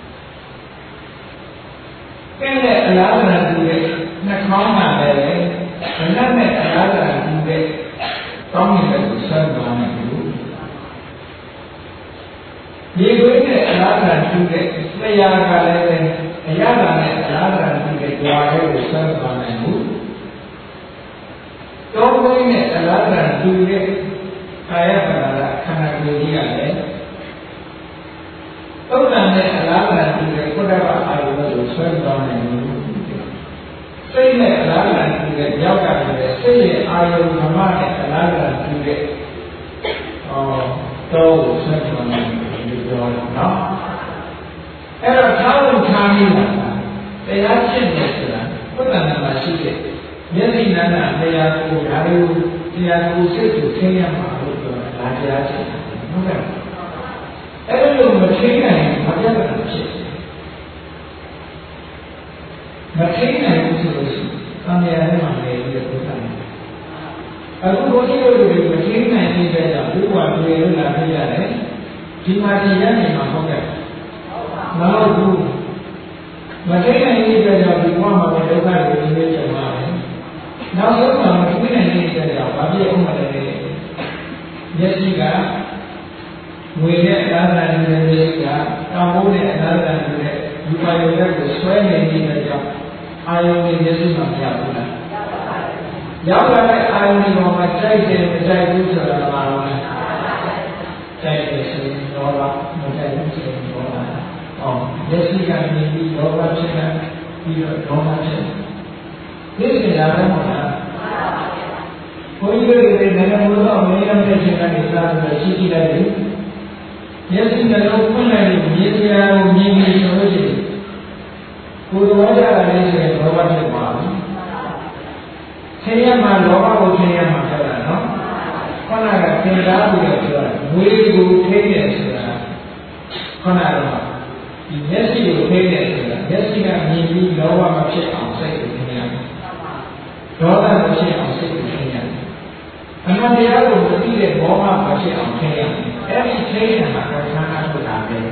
။ကဲတဲ့အလားတန်ကြီးနဲ့နှာခေါင်းမှာလည်းဘယ်နဲ့အလားတန်ကြီးနဲ့တောင်းနေတဲ့ကိုဆွဲသွားနိုင်ဘူး။ဒီလိုနဲ့အလားတန်ကြီးနဲ့ဆရာကလည်းအရသာနဲ့အလားတန်ကြီးတဲ့ကြွားလေးကိုဆွဲသွားနိုင်မှုတောင်းဝင်းနဲ့အလားတန်ကြီးတဲ့ကာယပနာခန္ဓာကိုယ်ကြီးကလည်းသုတ္တန်နဲ့အလားတန်ကြီးတဲ့ခုနကအာယုကိုဆွဲသွားနိုင်ဘူးစိတ်နဲ့အလားတူတဲ့ရောက်တာလည်းစိတ်ရဲ့အာယုံဓမ္မနဲ့အလားတူတဲ့တော့ဆွဲသွားနိုင်တယ်ပြောတော့နော်အဲ့တော့သာဝတိထားနေတာတရားဖြစ်နေဆိုတာဘုရားနာမရှိတဲ့မျက်စိနာနာတရားကိုဒါလေးကိုတရားကိုစိတ်ကိုသိရမှာလို့ပြောတာဒါတရားဖြစ်တယ်ဟုတ်ကဲ့အဲ့လိုမသိနိုင်မပြတ်တာဖြစ်မသိနိုင်ဘူးဆိုလို့ရှိရင်သံဃာထဲမှာလည်းဒီလိုပြောတာအခုဘုရားတို့တွေမသိနိုင်တဲ့ကြောင့်ဘုရားတွေလို့လာပြရတယ်ဒီမှာတရားနေမှာဟုတ်ကဲ့မဟုတ်ဘူးမသိနိုင်တဲ့ကြောင့်ဒီဘဝမှာဒုက္ခတွေနေနေကြမှာပဲနောက်ဆုံးမှာမသိနိုင်တဲ့ကြောင့်ဘာဖြစ်အောင်မလဲမျက်စိကငွေနဲ့အလားတူတဲ့မျက်စိကတောင်းဖို့နဲ့အလားတူတဲ့ဒီပါရုံတွေကိုဆွဲနေတဲ့ကြောင့်အာယုန်နဲ့မျက်စိမှာမရဘူးလားရောက်လာတဲ့အာယုန်ဒီပေါ်မှာကြိုက်တယ်မကြိုက်ဘူးဆိုတာကဘာလို့လဲကြိုက်တယ်ဆိုရင်တော့မကြိုက်ဘူးဆိုရင်တော့မျက်စိကနေပြီးဒေါသဖြစ်တာပြီးတော့ဒေါသဖြစ်ဒီစင်လာတော့မလားဘုန်းကြီးတို့တွေလည်းငါတို့တော့အမေရိကန်ပြည်ကနေစားပြီးရှိကြည့်လိုက်တယ်မျက်စိနဲ့တော့ဖွင့်လိုက်လို့မြင်ကြအောင်မြင်ပြီးဆိုလို့ရှိရင်ကိုယ်တော်ကြတာလည်းဆိုရင်ဒေါသဖြစ်ပါဘူးဆင်းရဲမှာလောဘကိုဆင်းရဲမှာပြောတာနော်ခဏကသင်္ကားပြီးတော့ပြောတာဝေကိုထိတယ်ဆိုတာခဏတော့ဒီမျက်စိကိုထိတယ်ဆိုတာမျက်စိကမြင်ပြီးလောဘမဖြစ်အောင်စိတ်ကိုထိရတယ်ဒေါသမဖြစ်အောင်စိတ်ကိုထိရတယ်အမှန်တရားကိုမသိတဲ့ဘောမမဖြစ်အောင်ထိရတယ်အဲ့ဒီထိရမှာကဆန်းအားထုတ်တာပဲ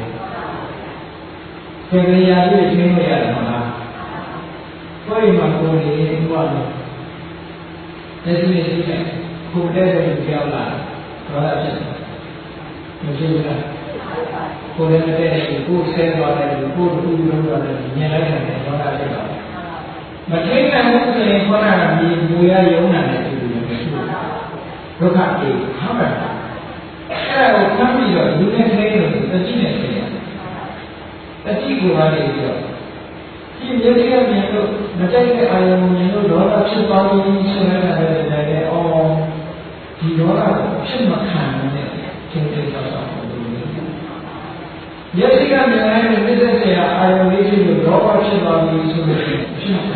ဒီနေရာကြီးထိမရတယ်မလားကိုယ်မှာကိုယ်နေဘာလို့လက်ရှိရှိတယ်ကိုယ်တည်းတည်းကြောက်လာဒေါသဖြစ်တယ်မဖြစ်ဘူးလားကိုယ်လည်းတည်းကိုယ်ဆဲသွားတယ်ကိုယ်တူလုံးသွားတယ်မြင်လိုက်တယ်ဒေါသဖြစ်တာမထိတ်နိုင်ဘူးဆိုရင်ခေါင်းကမြည်မူရယုံနာတယ်ဒီလိုမရှိဘူးဒုက္ခပြေဟုတ်ပါလားအဲ့ဒါကိုဖမ်းပြီးတော့လူနဲ့ထိတ်လို့တတိနဲ့ထိတ်ရတယ်တတိကိုပါနေပြီးတော့ဒီမျက်စိကမြင်လို့မကြိုက်တဲ့အာရုံမြင်လို့ဒေါသဖြစ်သွားပြီးဆိုတဲ့အခါကျတော့ဒီဒေါသကိုဖြစ်မခံနဲ့သင်္ကေတဆောက်ဖို့လိုတယ်။မျက်စိကမြင်လိုက်တဲ့မျက်စိဆရာအာရုံလေးဖြစ်လို့ဒေါသဖြစ်သွားပြီးဆိုလို့ဖြစ်မခံ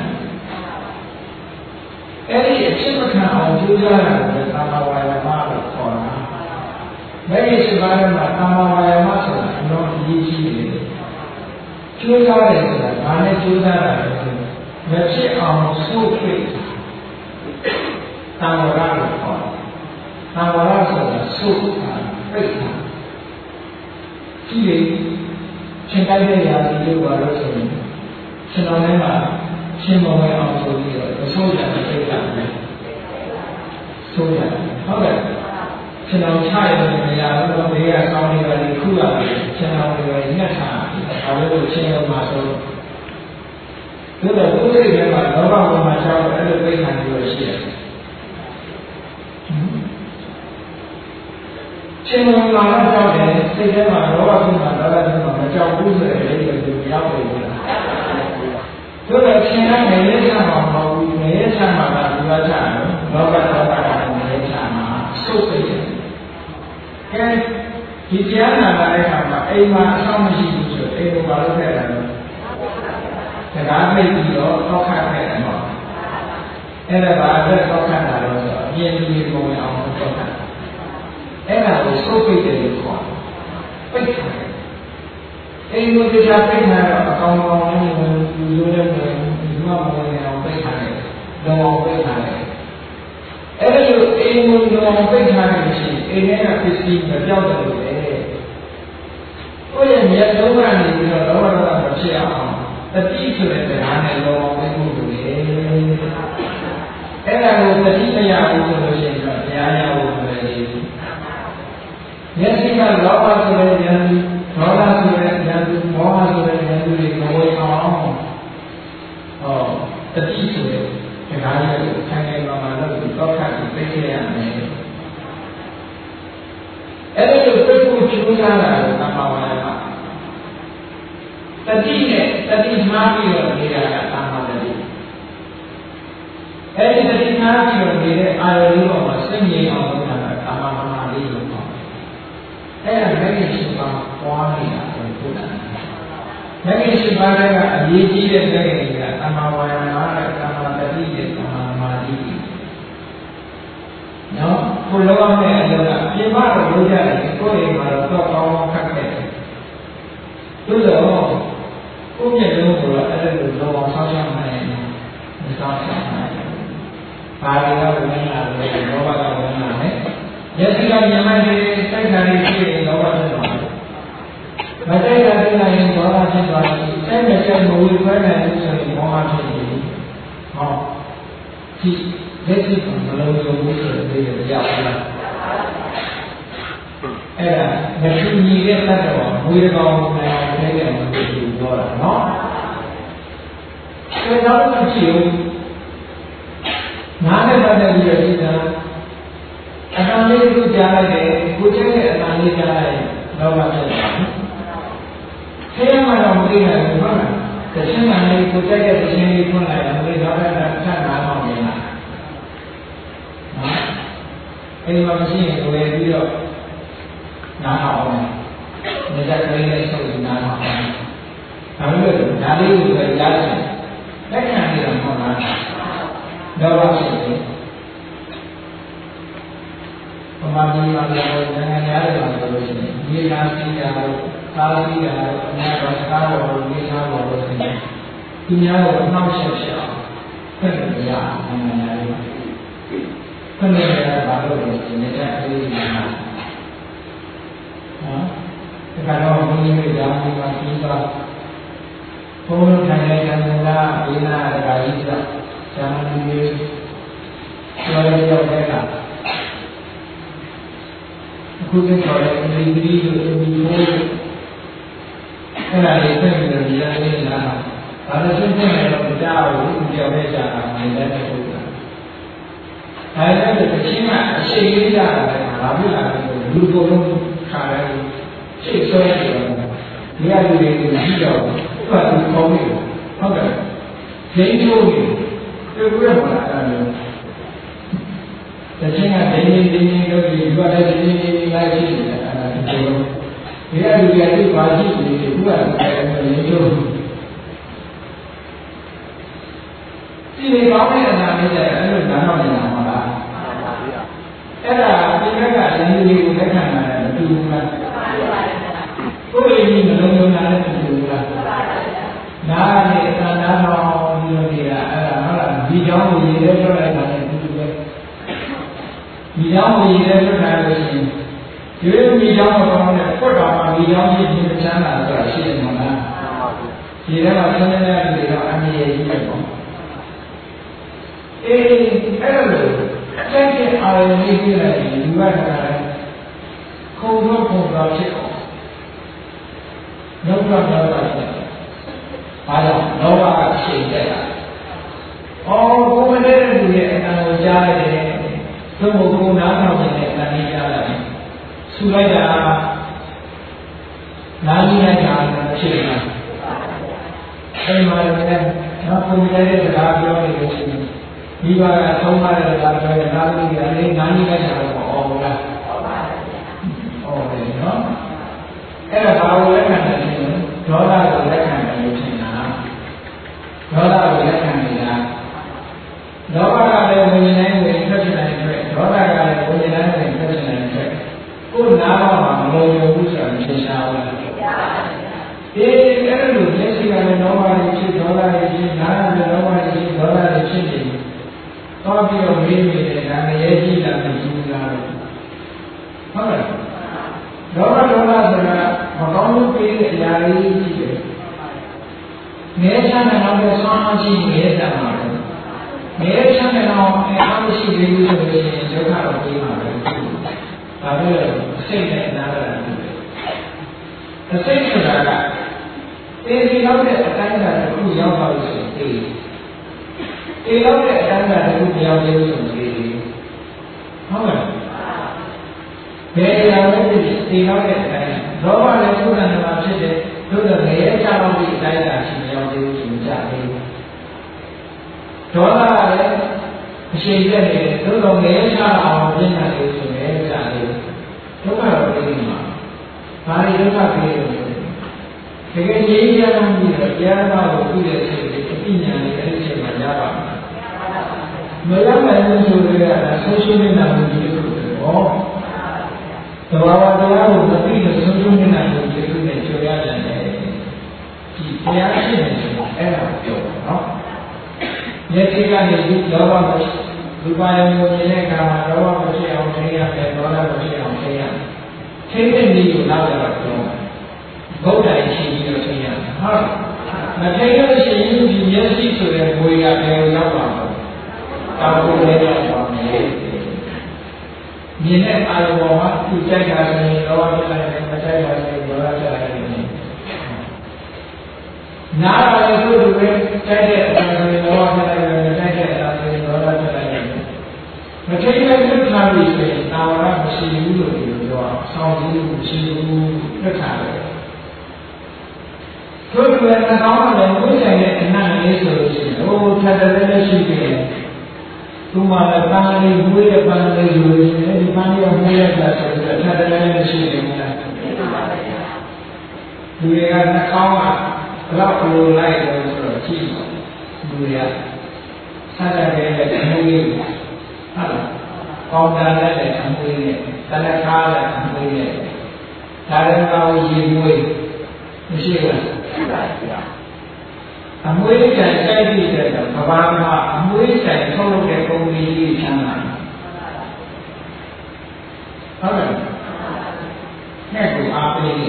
။အဲ့ဒီအဖြစ်မခံအောင်ကြိုးစားတာကသာမဝါယမလို့ခေါ်တာ။မဲ့ရှိပါးမှာသာမဝါယမဆိုတာအလုံးအရေးကြီးတယ်။ကျိုးစားတယ်ဆိုတာဘာနဲ့ကျိုးစားတာလဲမဖြစ်အောင်စိုးဖိတ်တာဝရလို့ခေါ်တယ်။တာဝရဆိုတာစိုးတာဖိတ်တာဒီလေရှင်တိုက်တဲ့ရာဒီလိုပါလို့ဆိုရင်ရှင်တော်ထဲမှာရှင်မောင်ရဲ့အောင်ဆိုပြီးတော့အစိုးရဖိတ်တာပဲစိုးရဟုတ်ကဲ့ရှင်တော်ချရတဲ့နေရာတော့ဘေးကကောင်းနေပါလေခုရရှင်တော်တွေညက်ထားဒါလို့ချင်းတော်မှာဆိုဒါတော့ကိုယ်စိတ်ထဲမှာလောဘပေါ်မှာကြောက်အဲ့လိုပြိဋ္ဌာန်မျိုးရှိတယ်ချင်းတော်မှာကြောက်တယ်စိတ်ထဲမှာလောဘဖြစ်မှာဒေါသဖြစ်မှာမကြောက်ဘူးဆိုတဲ့လေကိုရောက်နေတယ်ဒါတော့ချင်းကငရဲချမှာမဟုတ်ဘူးငရဲချမှာကဒီလိုချတယ်လောဘဒေါသကငရဲချမှာစုပ်ပြည့်တယ်ဒီတရားနာလာတဲ့အခါမှာအိမ်မှာအဆောင်မရှိဘူးဆိုအိမ်ကိုဘာလုပ်ခဲ့တာလဲစကားမိတ်ပြီးတော့တောက်ခတ်ခဲ့တယ်နော်အဲ့ဒါဘာအတွက်တောက်ခတ်တာလဲဆိုတော့အရင်လူတွေပုံအောင်တောက်ခတ်အဲ့ဒါကိုစုပ်ပိတ်တယ်လို့ခေါ်တယ်ပိတ်ထားတယ်အိမ်ကိုတရားပိတ်ထားတော့အကောင်ကောင်နဲ့လူရိုးတဲ့ဒီမှာမဝင်အောင်ပိတ်ထားတယ်လောအောင်ပိတ်ထားတယ်အဲ့ဒါလိုအိမ်ကိုလောအောင်ပိတ်ထားတယ်ရှိအိမ်ထဲကပစ္စည်းမပြောက်တယ်လို့လေကိုယ့်ရဲ့မျက်လုံးကနေပြီးတော့လောဘဒေါသမဖြစ်အောင်တတိဆိုတဲ့တရားနဲ့လောအောင်ပိတ်ဖို့လိုတယ်အဲ့ဒါကိုတတိမရဘူးဆိုလို့ရှိရင်တော့တရားရဖို့မလွယ်ဘူးမျက်စိကလောဘဆိုတဲ့ဉာဏ်ဒေါသဆိုတဲ့ဉာဏ်မောဟဆိုတဲ့ဉာဏ်တွေကိုဝေအောင်တတိဆိုတဲ့တရားရကိုခံရမှာလို့တော့ခတ်ပြီးသိခဲ့ရမယ်အဲ့ဒီလိုပြည့်ဖို့ကြိုးစားတာကသမာဝါယမတတိနဲ့တတိမှားပြီးတော့နေတာကသာမတတိအဲ့ဒီတတိမှားပြီးတော့နေတဲ့အာရုံလေးပေါ်မှာစိတ်ငြိမ်အောင်လုပ်တာကသာမမမလေးလို့ပေါ့အဲ့ဒါလက်ရှိရှိပါပွားနေတာကိုပြောတာလက်ရှိရှိပါတဲ့အရေးကြီးတဲ့လက်ရှိကသာမဝါယာမနဲ့သာမတတိနဲ့သာမမာတိနော်ကိုလောကနဲ့အလောကပြင်မတော့လို့ရတယ်ကိုယ်အိမ်မှာတော့ကောင်းကောင်းခက်ခဲ့တယ်သို့တော့ကိုယ့်ရဲ့လုံးကိုတော့အဲ့ဒါလိုလောအောင်ဆောင်းရှောင်းနိုင်တယ်မဆောင်းရှောင်းနိုင်ဘူးဘာတွေကဝင်လာလဲလောဘကဝင်လာတယ်ရက်စီကမြန်မာပြည်စိုက်တာတွေရှိရင်လောဘဖြစ်သွားတယ်မစိုက်တာတွေလည်းဒေါသဖြစ်သွားတယ်စိုက်တဲ့ကျမဝေခွဲနိုင်လို့ဆိုရင်မောဟဖြစ်နေပြီဟောဒီလက်ရှိကမလုံးစုံဘူးဆိုတဲ့ကြောက်လားအဲ့ဒါမရှိညီတဲ့တတ်တော်ဝေကောင်နိုင်တဲ့တဲ့မှာသူပြောတာနော်အဲတော့ကြည့်ဦးနားနဲ့ပတ်သက်ပြီးတော့ဒီကအတန်လေးကိုကြားလိုက်တယ်ကိုကျက်တဲ့အတန်လေးကြားလိုက်တော့မှဖြစ်တာဆဲမှတော့မသိနိုင်ဘူးဟုတ်လားတခြင်းမှလည်းကိုကျက်တဲ့တခြင်းလေးဖွင့်လိုက်တယ်မသိတော့တဲ့ဆတ်နာတော့မြင်လာနော်အဲဒီမှာမရှိရင်ကိုယ်ပြီးတော့နားထောင်အောင်နေတတ်ကလေးနဲ့ဆုပ်နားထောင်အောင်ဒါလို့ဒါလေးကိုပဲကြားတယ်လက်ခံနေတာမဟုတ်လားတော့ပါရှိတယ်ပမာဏီမှာလည်းနိုင်ငံများတွေမှာဆိုလို့ရှိရင်ဒီနာစီတာတို့သာစီတာတို့အများတော်ကားတော်တို့နေသားတော်တို့ဆိုရင်ဒီများတော့နှောက်ရှက်ရှက်အောင်ဖြစ်နေရနိုင်ငံများတွေမှာဖြစ်နေရတာဘာလို့လဲဒီနေ့ကလေးတွေမှာဒါကတော့ဘုန်းကြီးတွေကြားပြီးမှပြီးတော့ဘုန်းကြီးထိုင်တဲ့ကံကဘေးနာတကာကြီးဆိုဇာမန်ကြီးကျော်ရောက်တဲ့ကအခုကျတော့အင်္ဂလိပ်ကြီးတို့အင်္ဂလိပ်တို့အဲ့ဒါလေးပြင်ပြီးတော့ဒီလိုလေးလာတာဒါလည်းရှင်းပြနေတော့ကြားဘူးကြောက်နေကြတာလည်းတဲ့ဟုတ်တာဒါလည်းတစ်ချိန်မှအရှိကြီးကြတာလည်းဘာဖြစ်လာလဲလူတော်လုံးခါတယ်ရှေ့ဆွဲတယ်ဒီအလူတွေကိုကြည့်တော့ဘာလို့ကောင်းနေလဲဟုတ်တယ်ဒိန်းချိုးနေတွေ့ရမှာအဲ့လိုတခြင်းကဒိန်းလုပ်ပြီးဒီကလည်းဒိန်းလိုက်ရှိတယ်အဲ့ဒါဒီလိုဒီအလူတွေသိပါရှိတယ်ခုကလည်းဒိန်းချိုးဒီလေကောင်းတဲ့အနာနဲ့အဲ့လိုနားတော့နေတာမဟုတ်လားအဲ့ဒါဒီဘက်ကလည်းဒီလေးကိုလက်ခံလာတယ်မတူဘူးလားကိုယ်ရင်းနှလုံးသွင်းလာတဲ့မတူဘူးလားနားနဲ့သာနာတော်ဒီလိုနေတာအဲ့ဒါဟုတ်လားဒီကြောင့်ကိုရည်ရဲထွက်လိုက်တာလည်းတူတူပဲဒီကြောင့်ကိုရည်ရဲထွက်လာလို့ရှိရင်ဒီလိုဒီကြောင့်တော့နဲ့ဖွတ်တော်မှာဒီကြောင့်ရှိနေချမ်းသာဆိုတာရှိတယ်မဟုတ်လားဒီထဲမှာဆင်းရဲတဲ့လူတွေတော့အမြဲကြီးပဲပေါ့အေးအဲ့လိုအကျဉ်းချင်းအာရုံလေးပြလိုက်ရင်ဒီဘက်ကလည်းခုံတော့ပုံတော့ဖြစ်အောင်လောကတော့ဖြစ်တယ်။ဘာကြောင့်လောဘကချိန်တက်တာ။အော်ကိုမတဲ့လူရဲ့အတန်ကိုကြားရတယ်။သို့မဟုတ်ကိုနားထောင်နေတဲ့အတန်ကြီးကြားရတယ်။ဆူလိုက်တာနားကြီးလိုက်တာဖြစ်နေတာ။အဲဒီမှာလည်းနောက်ပုံရတဲ့စကားပြောနေလို့ရှိရင်ဒီဘာကသုံးပါးတဲ့စကားပြောရင်နားကြီးကလည်းနားကြီးလိုက်တာတော့အော်လား။ဟုတ်တယ်နော်။အဲ့ဒါဘာလို့လဲခံတယ်ဒေါသကိုလက်ခံတယ်လို့ထင်တာဒေါသကိုလက်ခံနေတာလောဘကလည်းဝိညာဉ်နဲ့ဝင်ထွက်ဖြစ်နိုင်တဲ့ဒေါသကလည်းဝိညာဉ်နဲ့ဝင်ထွက်ဖြစ်နိုင်တဲ့ကိုယ်နားတော့မလို့ရဘူးဆိုတာသင်ရှားဘူးလားအေးအဲ့လိုမျက်စိကလည်းလောဘတွေဖြစ်ဒေါသတွေဖြစ်နားကလည်းလောဘတွေဖြစ်ဒေါသတွေဖြစ်နေတော့ပြီးတော့မေးမိတယ်ဒါငရဲကြီးလာတယ်ယူလာတယ်ဟုတ်လားဒေါသဆိုတာမကောင်းလို့ပြေးတဲ့အရာလေးကြီးတယ်။ငဲချမ်းတဲ့နောက်တော့ဆောင်းအောင်ရှိငဲတာမှာပဲ။ငဲချမ်းတဲ့နောက်အားမရှိသေးဘူးဆိုရင်ဒုက္ခတော့ပြေးမှာပဲ။ဒါပဲစိတ်နဲ့နားရတာဖြစ်တယ်။စိတ်ဆိုတာကတေးရောက်တဲ့အတိုင်းအတာတစ်ခုရောက်ပါလို့ဆိုရင်တေးရောက်တဲ့အတိုင်းအတာတစ်ခုမရောက်သေးဘူးဆိုရင်တေးဟုတ်လားဘယ်အရာလဲဒီနောက်တဲ့အတိုင်းလောဘလည်းသုဒ္ဓနာမှာဖြစ်တယ်တို့တော့ငရဲချတော့ဒီအလိုက်တာရှိရောက်သေးလို့မကြသေးဘူးဒေါသလည်းအရှိန်တက်နေတယ်သို့တော်ငယ်ချအောင်ပြင်နေတယ်ဆိုရင်ကြသေးဘူးဒုက္ခတော့ပြီးမှာဘာလို့ဒုက္ခပြီးလဲတကယ်ကြီးရမ်းပြီးတော့တရားတော်ကိုပြီးတဲ့အချိန်ဒီအပညာနဲ့အဲ့ဒီအချိန်မှာရပါမယ်မရနိုင်ဘူးဆိုတော့ဆုံးရှုံးနေတာကိုဒီလိုပြောသဘာဝတရားကိုမသိလို့ဆုံးရှုံးနေတာကိုဒီလိုနဲ့ကြော်ရတယ်ဒီတရားရှိနေတယ်အဲ့ဒါပြောတာနော်ယတိကနေဒီလောဘမရှိဒီပါယုံကိုမြင်တဲ့အခါမှာလောဘမရှိအောင်ထိရတယ်ဒေါသမရှိအောင်ထိရတယ်ထိတဲ့နည်းကိုနောက်တော့ပြောဘုရားရှိပြီးတော့ထိရတယ်ဟုတ်မထိလို့ရှိရင်ဒီမျက်စိဆိုတဲ့ဘွေကဘယ်လိုရောက်ပါ့မလဲတောင်းဖို့လည်းရောက်ပါမယ်မြင်တဲ့အာရုံပေါ်မှာသူကြိုက်တာဆိုရင်လောဘဖြစ်လိုက်တယ်မကြိုက်တာဆိုရင်ဒေါသဖြစ်လိုက်တယ်နားရတဲ့သူတွေပဲကြိုက်တဲ့အတိုင်းဆိုရင်လောဘဖြစ်လိုက်တယ်မကြိုက်တဲ့အတိုင်းဆိုရင်ဒေါသဖြစ်လိုက်တယ်မထိတဲ့ဒုက္ခတွေဆိုရင်တာဝရမရှိဘူးလို့ပြောဆောင်းဘူးမရှိဘူးဒုက္ခပဲတို့တွေနှာခေါင်းနဲ့ဝိဇ္ဇာနဲ့အနတ်လေးဆိုလို့ရှိရင်ဟိုထပ်တယ်လည်းရှိတယ်သူမှလည်းပန်းလေးဝိရပန်းလေးဆိုလို့ရှိရင်ဒီပန်းလေးကဝိရတာဆိုတော့ထပ်တယ်လည်းရှိတယ်များဒီတွေကနှာခေါင်းကဘလောက်လိုလိုက်တယ်ဆိုတော့ကြည့်ပါလူတွေကဆက်တယ်လည်းအမှုလေးဟုတ်လားကောင်းတာလည်းအမှုလေးနဲ့တဏှာလည်းအမှုလေးနဲ့ဒါလည်းကောင်းရည်မွေးမရှိဘူးအမွေးကြိုင်တိုက်ပြီးတဲ့ကဘာမှာအမွေးကြိုင်ထုတ်လုပ်တဲ့ကုမ္ပဏီကြီးချမ်းသာဟုတ်တယ်နဲ့ကိုအားပေးတယ်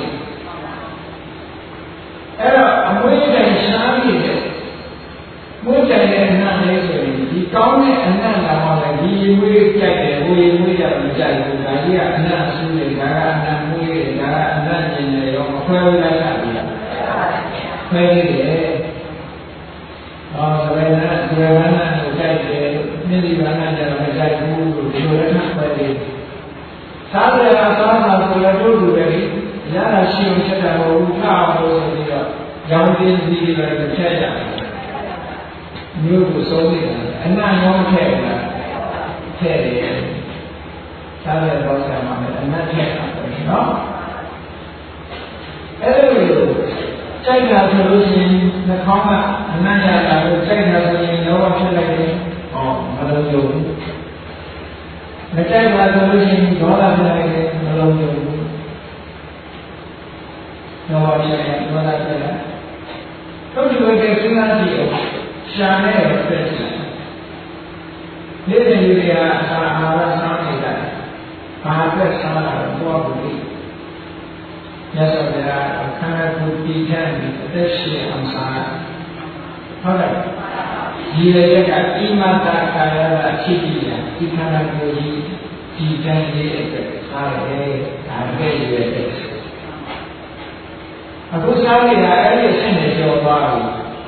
အဲ့တော့အမွေးကြိုင်ရှားပြီးတဲ့မွေးကြိုင်တဲ့အနတ်လေးဆိုရင်ဒီကောင်းတဲ့အနတ်လာမှလည်းဒီမွေးကြိုက်တယ်ဝေမွေးရမကြိုက်ဘူးဒါကြီးကအနတ်ဆူးတယ်ဒါကအနတ်မွေးတယ်ဒါကအနတ်ညင်တယ်ရောမခွဲလိုက်တာပြီခွဲတယ်ဆိုရင်လည်းဒီဝန္နာကိုကြိုက်တယ်နိဗ္ဗာန်ကျတော့မကြိုက်ဘူးလို့ဒီလိုလည်းမှတ်တယ်သာသနာ့သာသနာကိုလည်းတို့လူပဲရတာရှိအောင်ချက်တာကိုဥပအောင်လို့ဆိုပြီးတော့ရောင်းတင်းစီးပြီးတော့ထည့်ရတယ်မျိုးကိုစိုးနေတာအနတ်ရောထည့်တာထည့်တယ်သာသနာ့ဘောဆရာမှာအနတ်ထည့်တာနော်အဲ့လိုကြိုက်တာဆိုလို့ရှိရင်နှာခေါင်းကအနံ့ရတာကိုကြိုက်တာဆိုရင်လောဘဖြစ်လိုက်တယ်။ဟောမလုံးယုံဘူး။မကြိုက်တာဆိုလို့ရှိရင်ဒေါသဖြစ်လိုက်တယ်မလုံးယုံဘူး။လောဘဖြစ်လိုက်ဒေါသဖြစ်လိုက်။တို့ဒီလိုကစဉ်းစားကြည့်အောင်ရှာနေရတဲ့ဖြစ်။နေ့စဉ်တွေကအာဟာရစားနေတာ။ဘာအတွက်စားတာတော့ဘူး။မြတ်စွာဘုရားခန္ဓာကိုယ်တည်ခန့်ပြီးအသက်ရှင်အောင်စားဟုတ်တယ်ဒီရက်ကအိမတာကာယရာအဖြစ်ကြီးရာဒီခန္ဓာကိုယ်ကြီးဒီတန်လေးအတွက်စားရတယ်ဒါပဲရတဲ့အခုစားနေတာအဲ့ဒီအဆင့်နဲ့ကျော်သွားပြီ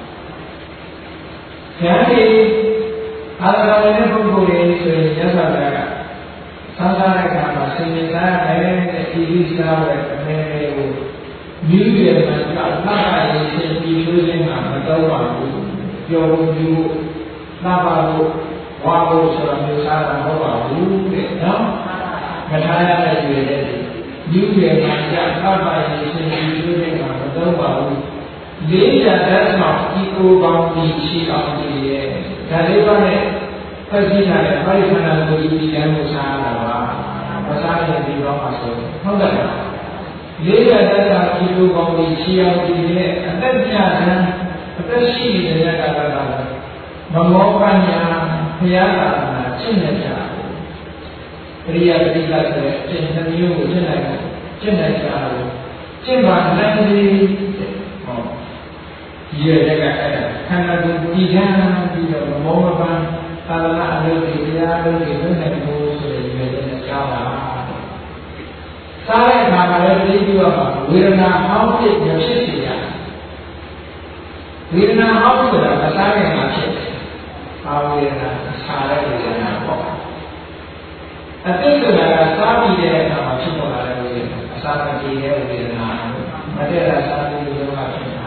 ဉာဏ်ကြီးအာရမနဲ့ပုဂ္ဂိုလ်တွေဆိုရင်မြတ်စွာဘုရားကသံဃာရဲ့ကံမှာဆင်ញင်သားတဲ့ဒီလိစားရဲ့အနေနဲ့ကိုမိရတဲ့မှာကလာရည်ရှင်ပြီးလို့ခြင်းကမတော်ပါဘူးပြောလို့ယူလာပါလို့ဝါလို့ဆိုတာမျိုးစားတာမဟုတ်ပါဘူးတဲ့နော်မထားရတဲ့ရွေတဲ့မိရတဲ့မှာကလာရည်ရှင်ပြီးလို့ခြင်းကမတော်ပါဘူးလေးရတဲ့မှာဒီကိုကောင်းပြီးရှိအောင်ဒီရဲ့ဒါလေးပါနဲ့ဖွဲ့စည်းထားတဲ့ပရိသနာကိုဒီကံကိုစားတာပါမစားရင်ဒီတော့မှဆိုဟုတ်တယ်လေးရတဲ့ကဒီလိုကောင်းပြီးရှိအောင်ဒီရဲ့အသက်ပြတဲ့အသက်ရှိနေတဲ့ကာလကမမောပညာဘုရားသာနာရှင်းနေကြပရိယပရိသတ်ဆိုတဲ့အရှင်သမီးကိုရှင်းလိုက်ရှင်းလိုက်ကြလို့ရှင်းပါနိုင်သည်ဟောဒီရဲ့ကအဲ့ဒါခန္ဓာကိုယ်ဒီကံပြီးတော့မမောပညာသာသနာအလုပ်တွေတရားလုပ်တွေလုပ်နိုင်ဖို့ဆိုတဲ့ရွေးတဲ့ကြောင်းပါစားတဲ့အခါမှာလည်းသိပြီးတော့ဝေဒနာဟောင်းဖြစ်ရဖြစ်စီရဝေဒနာဟောင်းဆိုတာမစားခင်မှာဖြစ်တယ်အာဝေဒနာစားတဲ့ဝေဒနာပေါ့အတိတ်ဆိုတာကစားပြီးတဲ့အခါမှာဖြစ်ပေါ်လာတဲ့ဝေဒနာအစားမပြေတဲ့ဝေဒနာမတည့်တာစားပြီးတော့ဖြစ်တာ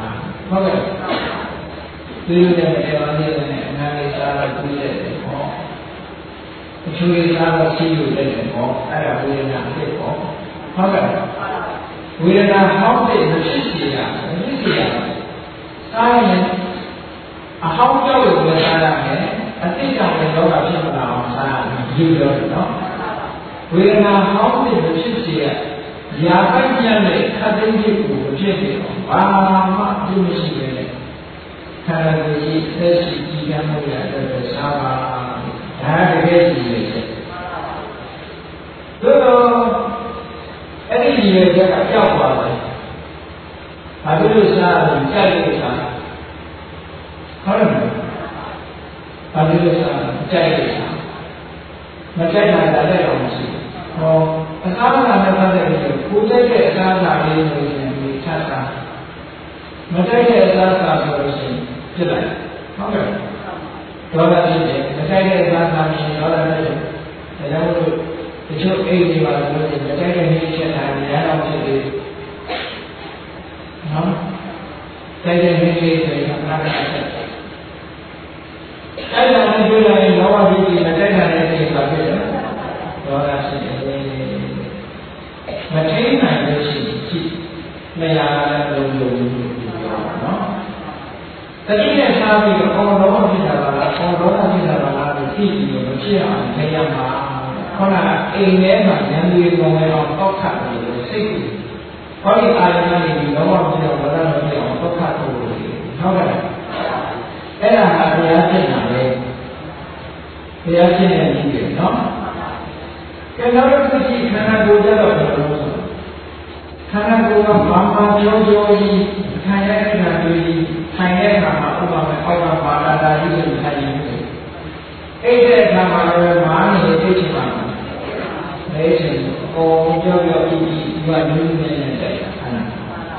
ဟုတ်ကဲ့ဒီလိုနဲ့တရားလေးနဲ့အနာလေးစားတော့ပြီးတယ်ဟောအချွေးစားတော့ရှိလို့တဲ့ဟောအဲ့ဒါဝေဒနာဖြစ်ပေါ့ဟုတ်ကဲ့ဝေဒနာဟောတဲ့မရှိစီရမရှိစီရစားရင်အဟောင်းကြောက်လို့ပဲစားရတယ်အတိတ်ကြောင့်လည်းလောကဖြစ်မလာအောင်စားရတယ်ဒီလိုနော်ဝေဒနာဟောင်းတဲ့မရှိစီရရာပိုက်ပြန်တဲ့ခတ်သိမ်းဖြစ်ကိုဖြစ်နေတော့ဘာမှအကျိုးမရှိပဲလေခန္ဓာကိုယ်ကြီးသက်ရှိကြည်ကမ်းမှုရတဲ့စားပါဒါတကယ်ကြည့်လေတို့အဲ့ဒီရည်ရက်ကကြောက်ပါတယ်ဘာလို့စားလို့ကြိုက်လို့စားဟုတ်တယ်ဘာလို့စားကြိုက်လို့စားမကြိုက်တာလည်းတော့မရှိဟောအစားအစာနဲ့ပတ်သက်ပြီးကိုယ်ကြိုက်တဲ့အစားအစာလေးဆိုရင်ဒီချတ်တာမကြိုက်တဲ့အစားအစာဆိုလို့ရှိရင်ဖြစ်လိုက်ဟုတ်ကဲ့ဒေါသဖြစ်တယ်မကြိုက်တဲ့အစားအစာရှင်ဒေါသဖြစ်တယ်ဒါကြောင့်မို့တချို့အိမ်တွေမှာလို့မကြိုက်တဲ့နေ့ချက်တာဉာဏ်တော်ဖြစ်တယ်နော်ကြိုက်တဲ့နေ့လေးဆိုရင်ဘာသာဖြစ်တယ်အဲ့ဒါနဲ့တွေ့လိုက်ရင်လောဘကြီးကြီးမကြိုက်တာလည်းဖြစ်ပါဖြစ်တယ်ဒေါသဖြစ်တယ်မထိန်နိုင်လို့ရှိရင်ကြည့်မရလည်းလုံးလုံးနော်တတိယစားပြီးတော့အော်လောဘဖြစ်တာလားအော်ဒေါသဖြစ်တာလားလို့သိပြီးတော့မဖြစ်အောင်ခရမှာခေါင်းကအိမ်ထဲမှာဉာဏ်ကြီးပုံနဲ့အောင်တောက်ခတ်ပြီးလို့စိတ်ကိုဟောဒီအာရုံနဲ့ဒီလောဘဖြစ်အောင်ဒေါသဖြစ်အောင်တောက်ခတ်ဖို့ဟုတ်ကဲ့အဲ့ဒါကတရားဖြစ်တာလေတရားဖြစ်တဲ့နည်းပဲနော်ကဲနောက်တစ်ခုကြည့်ခန္ဓာကိုယ်ကြတော့ဘယ်လိုလဲခန္ဓာကိုယ်ကဘာမှကြောကြီးခံရတဲ့ခါတွေခံရတဲ့ခါမှာဥပမာအောက်ကပါလာတာကြီးကိုခံရနေတယ်အဲ့တဲ့အခါမှာလည်းမာနနဲ့သိချင်ပါမယ်လေချင်းအော်ကြောပြီးဒီကနည်းနည်းနဲ့တိုက်တာခန္ဓာ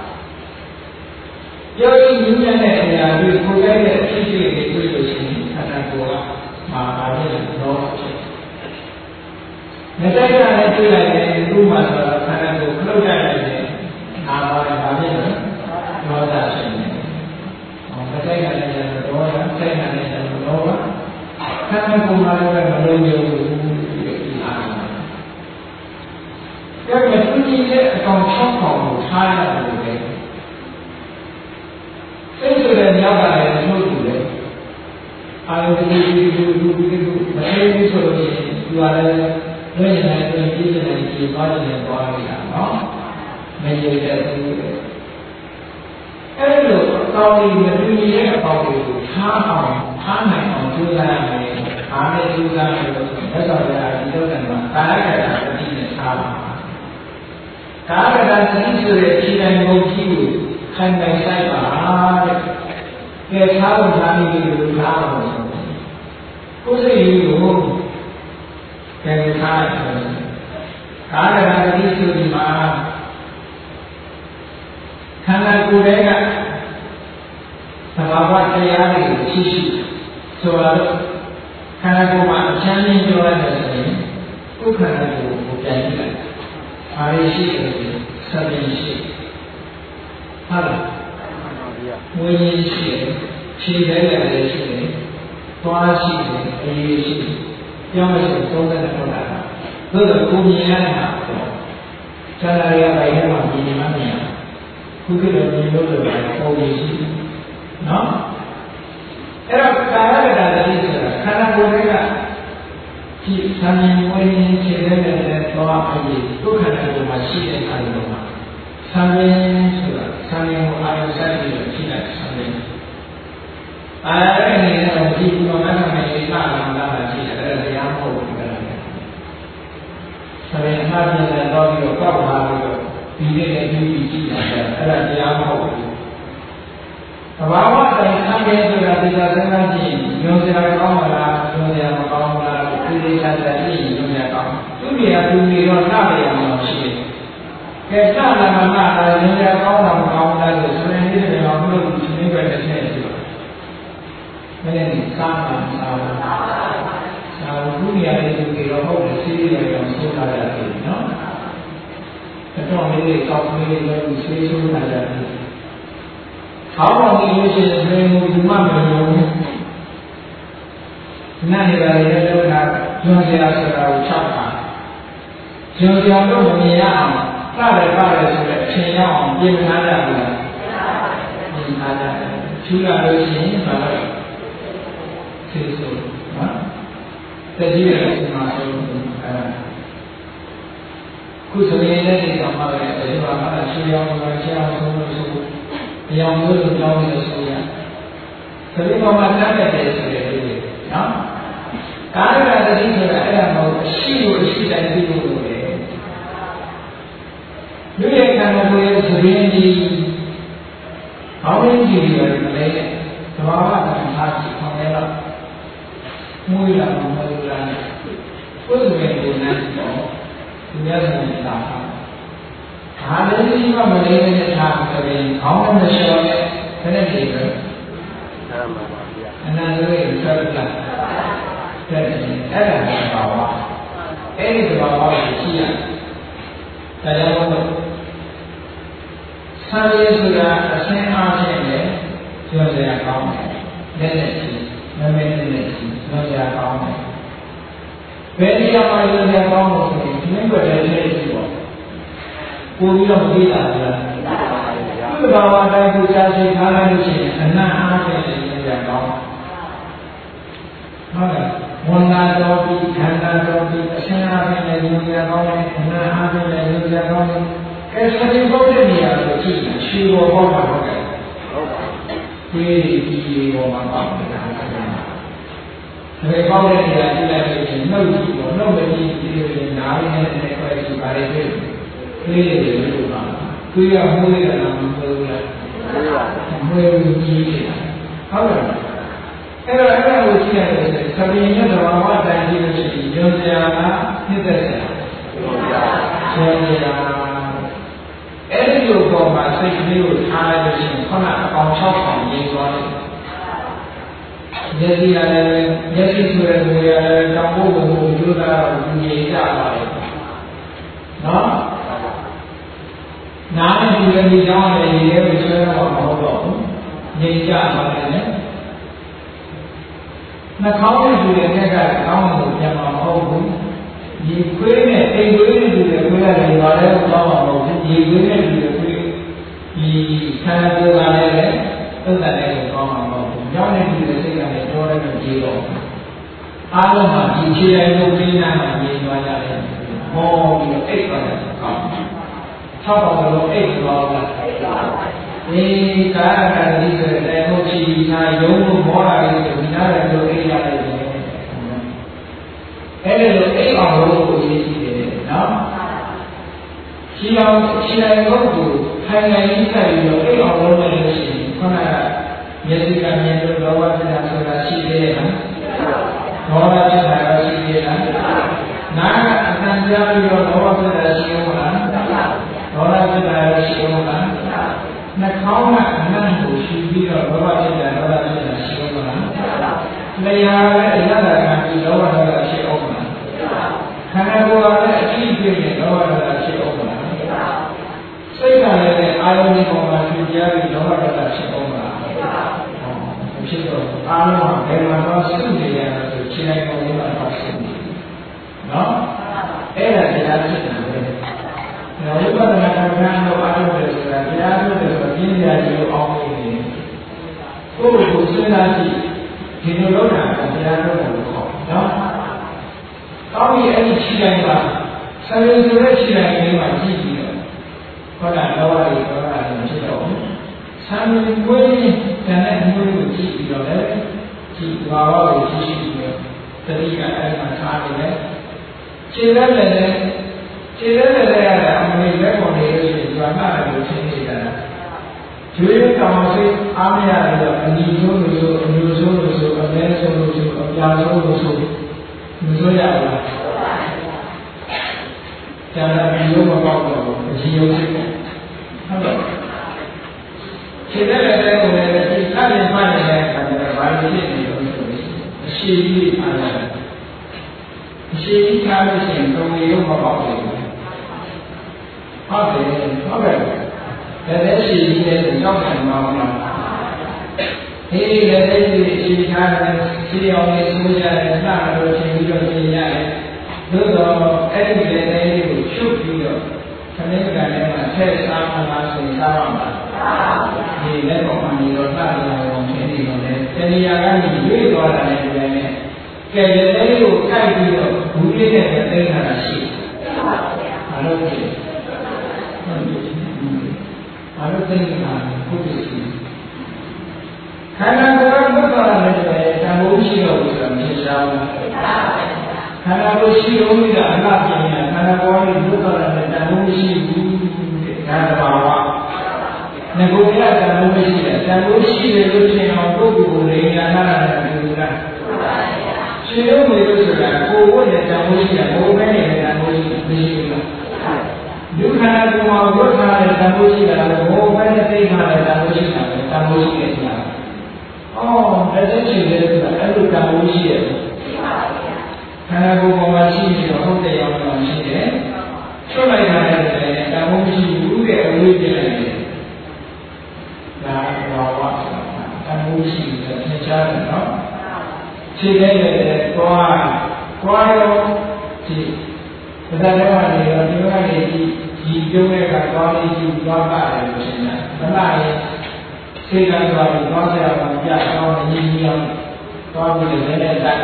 ကြောပြီးနည်းနည်းနဲ့အရာတွေကိုယ်ရဲ့အဖြစ်အပျက်တွေတွေ့လို့ရှိရင်ခန္ဓာကိုယ်ကမာပါတဲ့တော့ဖြစ်မတိုက်တာနဲ့တွေ့လိုက်ရင်သူ့မှာဆိုတော့ခန္ဓာကိုယ်ခလုတ်တိုက်လိုက်တယ်အာပါရပါဖြစ်တယ်ဒေါသဖြစ်နေတယ်မတိုက်တာနဲ့ကျတော့ဒေါသတိုက်တာနဲ့ကျတော့လောဘခန္ဓာကိုယ်မှာလည်းမလုံးရုံဘူးဒီအားကဲမသူကြီးတဲ့အကောင်၆ကောင်ကိုထားရတယ်လို့ပဲစိတ်ဆိုတဲ့မြောက်ကလည်းမဟုတ်ဘူးလေအာရုံဒီမသိဘူးဆိုလို့ရှိရင်သူကလည်းလွင့်နေတယ်ပြည်နေတယ်ဒီဘာလို့လဲသွားနေတာနော်မရတဲ့သူအဲ့လိုအကောင်ကြီးမတူညီတဲ့အကောင်တွေကိုထားအောင်ထားနိုင်အောင်ကြိုးစားရမယ်အားနဲ့ကြိုးစားရလို့လက်တော်ရဒီလိုကံမှာကာယကံတတိနဲ့ထားပါကာယကံတတိဆိုတဲ့ခြေတိုင်းဘုံကြီးကိုခံနိုင်ဆိုင်ပါတဲ့ကဲထားလို့ထားနေပြီလို့ထားအောင်ကိုယ်စိတ်ကိုကဲထားတယ်ကာယကံတတိဆိုဒီမှာခန္ဓာကိုယ်ရဲ့ကသဘာဝတရားတွေကိုရှိရှိဆိုတော့ခန္ဓာကိုယ်မှာအချမ်းကြီးပြောရတယ်ဆိုရင်ဥက္ခန္ဓာကိုယ်ကိုပြန်ကြည့်လိုက်။အားရရှိတယ်စသဖြင့်ရှိဟုတ်လား။ဝိညာဉ်ရှိတယ်ခြေတိုင်းလည်းရှိတယ်သွားရှိတယ်အရေးရှိတယ်ပြောမယ်ဆိုသုံးတဲ့ထုတ်တာ။သို့တော့ကိုမြင်ရတဲ့ဟာတော့ဇာတာရပိုင်ထဲမှာမြင်နေမှမရဘူးခုခေတ်တော့မြင်လို့လည်းပေါ်ရရှိနော်အဲ့တော့ကာယကတာတတိဆိုတာခန္ဓာကိုယ်တွေကဒီသံဉာဏ်ဝိညာဉ်ခြေတဲ့နဲ့သွားအရေးဒုက္ခတည်းမှာရှိတဲ့အခါမျိုးမှာသံဉာဏ်ဆိုတာသံဉာဏ်ကိုအာရုံစိုက်ပြီးရှိတဲ့သံဉာဏ်အာရုံနဲ့တော့ဒီကုမနာနဲ့ဒီကာလမှာလာရှိတယ်အဲ့ဒါတရားမဟုတ်ဘူးအဲ့ဒါသံဉာဏ်အမှားပြန်လာတော့ပြီးတော့ကောက်လာပြီးတော့ဒီနေ့လည်းပြီးကြည့်တာအဲ့ဒါတရားမဟုတ်ဘူးသဘာဝတိုင်းအမြဲဆိုတာဒီသာသနာ့ကြီးညွန်စရာကောင်းမလားညွန်စရာမကောင်းဘူးလားဒီလေးချာချာကြည့်ညွန်စရာကောင်းသူ့နေရာသူနေတော့နှရရမှာရှိတယ်။ကဲနှလာမှနှလာညွန်စရာကောင်းတာမကောင်းဘူးလားဆိုရင်ဒီနေ့တော့ဘုလို့ဒီနေ့ပဲတစ်ချက်ရှိပါမင်းလည်းစားမှာစားဘူးသူ့နေရာလေးသူနေတော့ဟုတ်တယ်စီးရအောင်ဆုံးလာရတယ်နော်။တော့မင်းလေးကောင်းမင်းလေးလို့ဆေးဆိုးလာတယ်好不容易有些人有慢慢有，那你来也都拿用这样子来唱法，用这样都不一样，大的是偏要别人拿的，别拿的，除了流行什么，就是说啊，这几个是嘛说，ခုဆိုရင်လည်းဒီကောင်မှလည်းဒီမှာမှဆွေးအောင်မှာရှင်းအောင်ဆုံးလို့ဆိုအယောင်မျိုးလိုကြောင်းလို့ဆိုရဒီကောင်မှတတ်တယ်ဆိုရည်နော်ကာရကတိဆိုတာအဲ့ဒါမဟုတ်ရှိလို့ရှိတိုင်းသိလို့လေလူရဲ့ခန္ဓာကိုယ်ရဲ့သဘင်ကြီးဘောင်းရင်းကြီးတွေလည်းသဘာဝကံထားကြည့်ခေါင်းထဲတော့မွေးလာမှမွေးလာကိုယ်ရဲ့ကိုယ်နဲ့တော့ဒီရတဲ့နေတာဒါလည်းဒီမှာမလေးနဲ့ထားဆိုရင်ခေါင်းနဲ့ရှောင်းနဲ့ခနဲ့ကြည့်ပဲအနန္တရဲ့ဆက်လာတဲ့အဲ့ဒါကဘာဝအဲ့ဒီဘာဝကိုကြည့်ရဒါကြောင့်ဆံရည်ဆိုတာအစင်းအားဖြင့်လည်းပြောစရာကောင်းတယ်လက်နဲ့ကြည့်မမဲနဲ့ကြည့်ပြောစရာကောင်းတယ်ဘယ်နေရာမှာပြောစရာကောင်းလို့ဆိုရင်ဒီနေ့ပဲတည်းကြည့်ပေါ့ပို့ပြီးတော့မသိတာဗျာဒီဘာဝတိုင်းကိုကြားသိထားလိုက်လို့ရှိရင်အနတ်အားဖြင့်လည်းပြောစရာကောင်းဟုတ်လားဝန်နာတော်ပြီးခန္ဓာတော်ပြီးအရှင်အားဖြင့်လည်းပြောစရာကောင်းတယ်အနတ်အားဖြင့်လည်းပြောစရာကောင်းတယ်ကဲစတိဘုဒ္ဓနေရာကိုကြည့်ရင်ရှိဘောဟောတာဟုတ်ကဲ့ဟုတ်ပါဘူးဒီဘောမှာပေါ့ဒါပေပေါက်တဲ့နေရာကြည့်လိုက်လို့ရှိရင်နှုတ်ကြည့်ပေါ့နှုတ်မကြည့်ဒီလိုရင်နားရင်းနဲ့ခွဲကြည့်ပါလေတွေ့သေးတယ်လို့ပါတွေ့ရမှုရတာမဟုတ်ဘူးလားမဟုတ်ဘူးကြည့်နေတာဟုတ်လားအဲ့ဒါကိုကြည့်ရတယ်ဆိုရင်သဘင်ရဲ့သဘာဝတိုင်းကြည့်လို့ရှိရင်ယုံစရာလားသိသက်စရာယုံစရာအဲ့ဒီလိုပေါ်မှာစိတ်ကလေးကိုထားလိုက်လို့ရှိရင်ခုနအပေါင်း6ဆောင်ရင်းသွားတယ်မျက်စိရတယ်မျက်စိဆိုတဲ့နေရာလည်းတောင်ဖို့ကိုယူတာကိုမြင်ကြပါတယ်နော်နားနဲ့ဒီလိုဒီကြောင်းလည်းရေထဲကိုဆွဲတော့မဟုတ်တော့ဘူးမြင်ကြပါတယ်လေနှာခေါင်းနဲ့ဒီတဲ့ကကောင်းမှုပြန်မှာမဟုတ်ဘူးဒီခွေးနဲ့အိမ်ခွေးနဲ့ဒီတဲ့ခွေးရတယ်ဘာလဲကောင်းမှာမဟုတ်ဘူးဒီခွေးနဲ့ဒီတဲ့ခွေးဒီဆန္ဒပြောတာလည်းသက်သက်နဲ့ကောင်းမှာမဟုတ်ဘူးကြောင်းနဲ့ဒီတဲ့စိတ်ကလည်းကြောတဲ့ကိုကြည့်တော့အားလုံးမှာဒီခြေတိုင်းကိုပြင်းနာမှာမြင်သွားကြတယ်ဟောပြီးတော့အိတ်သွားတယ်ကောင်း၆ပါးလုံးအိတ်သွားတာဒီကာယကံဒီဆိုတဲ့ဟုတ်ချီထားယုံလို့မောတာလေးကိုဒီနားလည်းပြောအိတ်ရတယ်အဲ့ဒီလိုအိတ်အောင်လို့ကိုရေးကြည့်တယ်နော်ခြေအောင်ခြေတိုင်းကိုထိုင်နေပြီးဆက်ပြီးတော့အိတ်အောင်လုပ်လို့ရှိရင်ခုနကမျက်စိကမြင်လို့လောဘဖြစ်တာဆိုတာရှိသေးတယ်နော်ဒေါသဖြစ်တာရောရှိသေးလားနားကအတန်ကြားပြီးတော့လောဘဖြစ်တာရှိဦးမလားဒေါသဖြစ်တာရောရှိဦးမလားနှာခေါင်းကအနံ့ကိုရှိပြီးတော့လောဘဖြစ်တာဒေါသဖြစ်တာရှိဦးမလားလျှာလည်းအရသာကပြီးလောဘဒေါသရှိဦးမလားခန္ဓာကိုယ်ကလည်းအကြည့်ပြည့်နေလောဘဒေါသရှိဦးမလားစိတ်ကလည်းအာယုန်ဒီပေါ်မှာကြည့်ကြပြီးလောဘဒေါသရှိဦးမလားဖြစ်တော့အားလုံးဘယ်မှာတော့စုနေရလဲဆိုခြေလိုက်ပုံလေးမှာတော့စုနေနော်အဲ့ဒါတရားဖြစ်တယ်ပဲနော်ဝိပဿနာကံတော့အားထုတ်တယ်ဆိုတာတရားထုတ်တယ်ဆိုပြင်းပြကြီးကိုအောင်းနေတယ်ကိုယ့်ကိုစဉ်းစားကြည့်ဒီလိုလုပ်တာကတရားထုတ်တယ်လို့ခေါ်နော်ကောင်းပြီအဲ့ဒီခြေလိုက်မှာဆယ်ရင်ဆိုတဲ့ခြေလိုက်လေးမှာကြည့်ပြီးတော့ဟောတာလောဘတွေဒေါသတွေဖြစ်တော့ဆံကိုယ်ကြီးတန်တဲ့မျိုးကိုကြည့်ပြီးတော့လည်းဒီဘာဝကိုကြည့်ပြီးတော့တတိကအဲ့မှာထားနေတယ်ခြေလက်လည်းရတာအမေလက်ပေါ်နေလို့ရှိရင်ကျွမ်းလာတယ်လို့ရှင်းနေတာကျွေးတောင်စိတ်အားမရတော့အနီဆုံးလို့အမျိုးဆုံးလို့ဆိုအမဲဆုံးလို့ဆိုအပြာဆုံးလို့ဆိုမဆိုရဘူးလားကျန်တာဒီလိုမပေါ့တော့အကြီးရုံးဖြစ်တယ်ဟုတ်တယ်ခြေလက်လည်းကိုလည်းဒီစတင်မှနေတဲ့အခါကျတော့ဘာလို့ဖြစ်နေလို့ဆိုရင်အရှိကြီးအားရတယ်အရှိကြီးအားလို့ရှိရင်တုံးရုံမပေါ့ဘူးဟုတ်တယ်ဟုတ်ကဲ့ဒါလည်းရှိကြီးတဲ့ကြောက်တယ်မဟုတ်လားဟေးလည်းတဲ့ရှိထားတယ်ရှိအောင်လေးဆိုကြတယ်စလို့ချိန်ပြီးတော့ပြင်ရတယ်သို့တော့အဲ့ဒီလည်းတဲ့ကိုချုပ်ပြီးတော့ခဏကလည်းမှထည့်စားမှလားဆိုရင်စားရမှာဒီလက်ပေါ်မှာနေတော့စတယ်အောင်ချိန်နေတော့လေတဏှာကနေရွေ့သွားတာလည်းပဲနဲ့ကဲလည်းကိုကြိုက်ပြီးတော့ဘူးလေးနဲ့သိထားတာရှိဘာလို့လဲဘာလို့သိနေတာကိုသိရှိခန္ဓာကိုယ်ကဘုရားနဲ့တည်းတန်ဖိုးရှိတော့ဘူးဆိုတာမြင်ရှားဘူးခန္ဓာကိုယ်ရှိလို့မိတာအလားပြင်ညာခန္ဓာကိုယ်ရဲ့ဘုရားနဲ့တန်ဖိုးရှိဘူးဒါတဘာဝငကိုရတန်ဖိုးမရှိတယ်တန်ဖိုးရှိတယ်လို့ထင်အောင်ပုဂ္ဂိုလ်ကိုလည်းညာနာတာနဲ့ဒီလားရှင်ရုံးတွေလို့ဆိုတာကိုယ်ဝတ်နဲ့တန်ဖိုးရှိတယ်ဘုံမဲနဲ့တန်ဖိုးမရှိဘူးလားဒုက္ခနာကိုဝတ်ထားတဲ့တန်ဖိုးရှိတာလည်းဘုံမဲနဲ့သိထားတဲ့တန်ဖိုးရှိတာပဲတန်ဖိုးရှိတဲ့ညာလက်သက်ချင်တယ်ဆိုတာအဲ့လိုတန်ဖိုးရှိတယ်ခန္ဓာကိုယ်ပေါ်မှာရှိပြီးတော့ဟုတ်တယ်ရောက်တော့ရှိတယ်ချွတ်လိုက်တာလည်းတန်ဖိုးမရှိဘူးတဲ့အဝေးပြလိုက်တယ်ဒါဘာဝတန်ဖိုးရှိတယ်သင်ကြားတယ်နော်ခြေလေးလည်းသွားရောဒီဒါတော့လည်းဒီလိုကနေဒီကျုံးတဲ့ကသွားလေးကြီးသွားပါတယ်လို့ရှင်းတာမလားစေကံသွားပြီးသွားကြအောင်ကြာအောင်ညီညီအောင်သွားပြီးလည်းလည်းတိုက်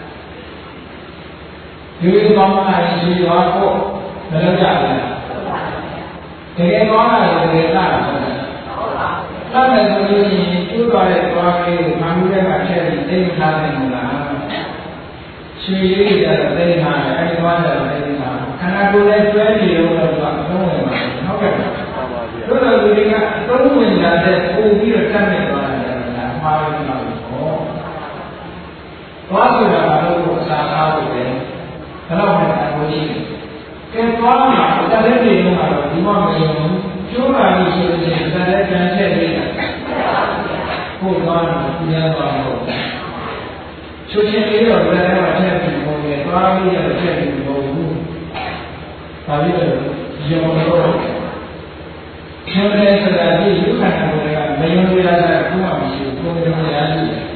ဒီလိုကောင်းတာရှိသွားဖို့မလုပ်ကြဘူးတကယ်ကောင်းတာလည်းတကယ်လာတာဟုတ်တယ်ဟုတ်တယ်ဆိုလို့ရှိရင်ကျိုးသွားတဲ့သွားလေးကိုမှန်မှုတဲ့ကထည့်ပြီးသိထားတယ်မလားရွှေလေးတွေကတော့သိထားတယ်အဲဒီသွားတယ်သိထားခန္ဓာကိုယ်လည်းကျွဲနေလို့တော့သူကအသုံးဝင်ပါတယ်ဟုတ်ကဲ့တို့တော်လူတွေကအသုံးဝင်လာတဲ့ပုံပြီးတော့တတ်နေသွားတယ်ဆိုတာမှားလို့မဟုတ်ဘူး။သွားဆိုတာကတော့အစာစားဖို့ပဲ။ဒါတော့လည်းအကိုကြီးကဲသွားမှာတတ်တဲ့နေမှာတော့ဒီမှာမယုံဘူး။ကျိုးပါလို့ဆိုရင်တတ်တဲ့ကြံချက်လေးတာ။ဟုတ်သွားတယ်ပြရသွားတော့ချိုးချင်းလေးတော့ဘယ်ထဲမှာထည့်ပြီးပုံနဲ့သွားပြီးတော့ထည့်ပြီးပုံဘူး။ဒါပြီးတော့ရောတော့ကျိုးတယ်ဆိုတာဒီလူခန္ဓာကိုယ်ကမယုံရတာကဘုရားမရှိဘူးကိုယ်တော်ရာရှိတယ်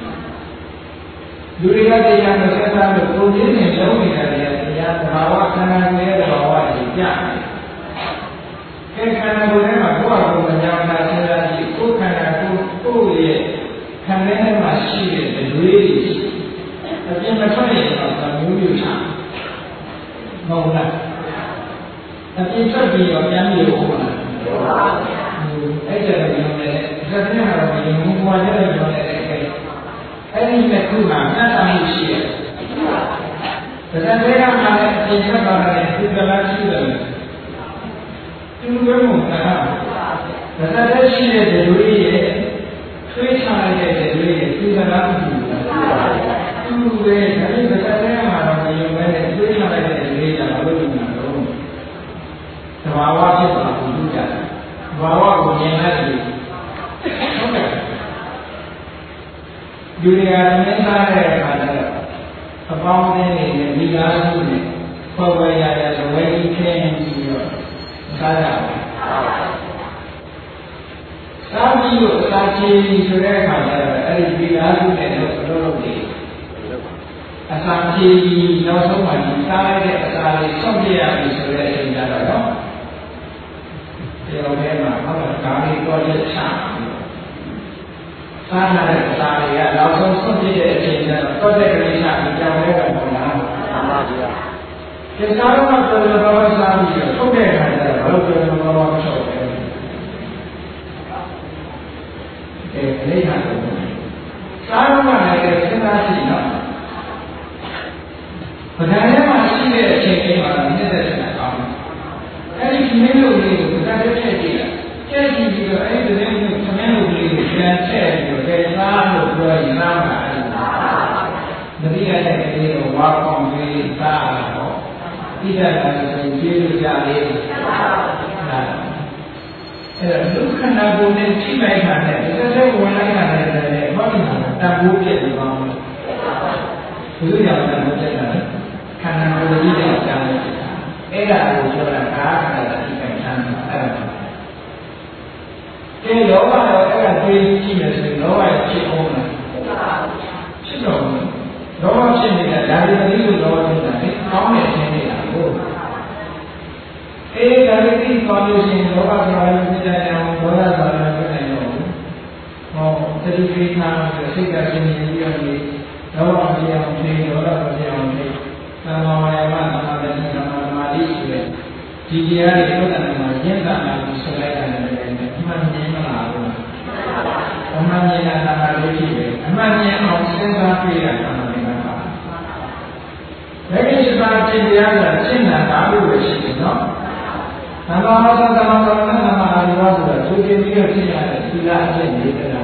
လူတွေကတရားနဲ့ဆက်စားလို့ကိုယ်ရင်းနဲ့လုံးနေတာတွေကတရားဘာဝခန္ဓာကိုယ်ရဲ့ဘာဝတွေကြတယ်ခန္ဓာကိုယ်ထဲမှာဘုရားကိုယ်ကညာနာစဉ်းစားကြည့်ကိုယ်ခန္ဓာကိုယ်ရဲ့ခန္ဓာထဲမှာရှိတဲ့တွေးတွေအပြင်မထွက်ရင်တော့မျိုးမျိုးချမဟုတ်လားအပြင်ထွက်ပြီးတော့ပြန်ပြီးတော့ဟုတ်လားအဲ့ဒါလည်းပြောတယ်ဒါကလည်းတော့ဒီဘုရားကျတဲ့ပြောတဲ့အဲ့ဒီနဲ့ခုမှအတ္တမှုရှိတယ်ဒါကလည်းကမှလည်းအပြင်ထွက်သွားတယ်ဒီကလာရှိတယ်သူတို့ကဒါကလည်းရှိတဲ့လူတွေရဲ့ထွေးချလိုက်တဲ့လူတွေရဲ့သူကလာမှုသူတွေဒါလည်းကလည်းမှတော့ဒီလိုပဲထွေးချလိုက်တဲ့လူတွေကြောင့်လို့ပြောတာတော့သဘာဝဖြစ်တာကိုသိကြတယ်ဘာဝကိုမြင်လိုက်ပြီဟုတ်ကဲ့လူတွေကမင်းသားတဲ့အခါကျတော့အပေါင်းအသင်းတွေနဲ့မိသားစုနဲ့ပေါ်ဝဲရတဲ့ဝဲကြီးခင်းပြီးတော့စားကြတယ်စားပြီးတော့စားချင်ဆိုတဲ့အခါကျတော့အဲ့ဒီမိသားစုနဲ့တော့ဘလို့လုပ်နေအစာချင်နောက်ဆုံးမှဒီစားရတဲ့အစာလေးဆုံးပြရပြီဆိုတဲ့အချိန်ကျတော့နော်ဒီလိုပဲမှာဟုတ်လားဒါလေးတော့ချက်ချစားရတဲ့အစာတွေကနောက်ဆုံးဆုံးပြတဲ့အချိန်ကျတော့တဲ့ကလေးချပြီးကြောင်လဲတော့ပေါ့လားမှန်ပါဗျာဒီစားတော့တော်တော်တော်စားပြီးတော့ထုတ်တဲ့အခါကျတော့ဘယ်လိုတော်တော်တော်ထုတ်လဲလေးဟာတော့စားတော့မှလည်းစဉ်းစားကြည့်နော်ဗဒံထဲမှာရှိတဲ့အချိန်လေးမှာမြင့်တဲ့စကားကောင်းတယ်အဲ့ဒီမင်းတို့လေးကိုဗဒံထဲထည့်ကြည့်လိုက်ထည့်ကြည့်ပြီးတော့အဲ့ဒီတည်းကသမင်းတို့လေးကိုပြန်ထည့်ပြီးတော့ဒေသလို့ပြောရင်နားမှာအဲ့ဒါမတိရတဲ့ကလေးကိုဝါပေါင်းပြီးသားတော့ဣဒ္ဓတာဆိုရင်ကျေးဇူးကြလေးအဲ့ဒါဒုက္ခနာကိုနဲ့ထိလိုက်တာနဲ့တစ်သက်ဝင်လိုက်တာနဲ့ဘာလို့လဲတန်ဖိုးပြည့်နေပါ့မလဲဘုရားကြောင့်တန်ဖိုးပြည့်တာခန္ဓာကိုယ်ကြီးတဲ့အကြောင်းအဲ့ဒါကိုပြောတာကာခန္ဓာထိခိုက်တာအဲ့ဒါကဲလောဘရောအဲ့ဒါသိကြည့်မယ်ဆိုရင်လောဘရဲ့ခြေတိကောင်းလို့ရှိရင်လောဘဆိုတာလည်းသိတယ်အောင်ဒေါသဆိုတာလည်းသိတယ်အောင်ဟောတတိပိဋကစိတ်ကရှင်နေပြီးတော့ဒီလောဘမပြောင်းနေဒေါသမပြောင်းနေသမ္မာဝါယာမသမ္မာတတိသမ္မာသမာဓိဆိုတဲ့ဒီတရားတွေဘုရားမှာရင့်တာလို့ဆိုလိုက်တာလည်းအမှန်မြင်မလားဘူးအမှန်မြင်တာသမာဓိဖြစ်တယ်အမှန်မြင်အောင်စဉ်းစားပြရတာမှန်တယ်ပါလက်ရှိပါတိတရားကရှင်းတာလို့ပဲရှိတယ်နော်သမာဓိသမာဓိသမာဓိဝါဆိုတာသူကြည့်ပြီးတော့ဖြစ်ရတဲ့သီလအကျင့်တွေတရား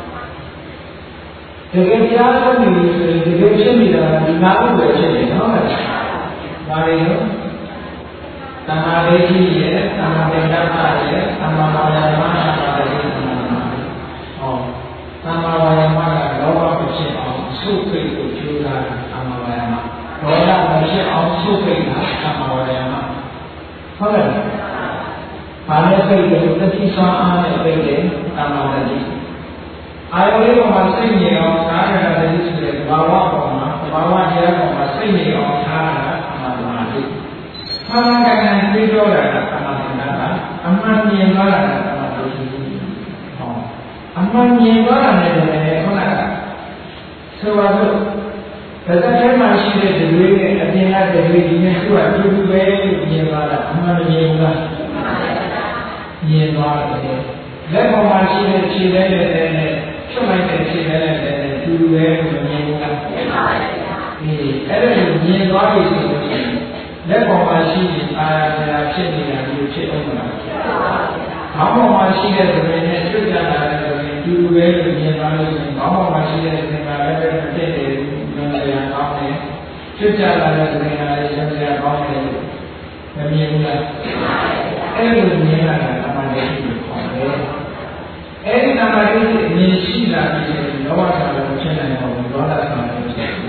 တကယ်တရားထုတ်နေလို့ဆိုရင်တကယ်ဖြစ်နေတာဒီနာဥပဲဖြစ်တယ်နော်ဒါတွေနော်သမာဓိရှိရဲ့သမာဓိဓမ္မရဲ့သမာဝါယာမသမာဓိသမာဓိဟောသမာဝါယာမကလောဘမဖြစ်အောင်စုပိတ်ကိုကျိုးတာသမာဝါယာမဒေါသမဖြစ်အောင်စုပိတ်တာသမာဝါယာမဟုတ်တယ်ဘာနဲ့ပိတ်တယ်တတိဆွမ်းအားနဲ့ပိတ်တယ်သမာဓိအာယုလေးပေါ်မှာစိတ်ငြိမ်အောင်ထားရတာတတိဆိုတဲ့ဘာဝပေါ်မှာဘာဝတရားပေါ်မှာစိတ်ငြိမ်အောင်ထားရတာသမာဓိမှန်မှန်ကန်ကန်ပြေးပြောတာကသမာဓိကအမှန်မြင်သွားတာကသမာဓိဟောအမှန်မြင်သွားတာနဲ့လည်းခုနကဆိုပါစို့ဒါသက်ထဲမှာရှိတဲ့ဒွေနဲ့အပြင်ကဒွေဒီနဲ့သူကအတူတူပဲမြင်သွားတာအမှန်မြင်သွားမြင်သွားတယ်လက်ပေါ်မှာရှိတဲ့ခြေလဲနဲ့ချွတ်လိုက်တဲ့ခြေလဲနဲ့တူတူပဲမြင်သွားမြင်ပါတယ်ဒီအဲ့ဒါကိုမြင်သွားပြီဆိုလို့ရှိရင်လက်ပေါ်မှာရှိတဲ့အာရဏဖြစ်နေတာမျိုးဖြစ်အောင်မလားခေါင်းပေါ်မှာရှိတဲ့သဘောနဲ့ကျွတ်ကြတာလည်းဆိုရင်တူတူပဲလို့မြင်သွားလို့ရှိရင်ခေါင်းပေါ်မှာရှိတဲ့သင်္ခါရလည်းမဖြစ်တယ်လို့ဉာဏ်ရကောင်းတယ်ကျွတ်ကြတာလည်းသင်္ခါရလည်းဉာဏ်ရကောင်းတယ်မမြင်ဘူးလားအဲ့လိုမြင်ရတာသမာဓိကိုခေါ်တယ်အဲ့ဒီသမာဓိကိုမြင်ရှိတာပြီးရင်လောဘဆံလို့ဖြစ်နိုင်အောင်ဒေါသဆံလို့ဖြစ်တယ်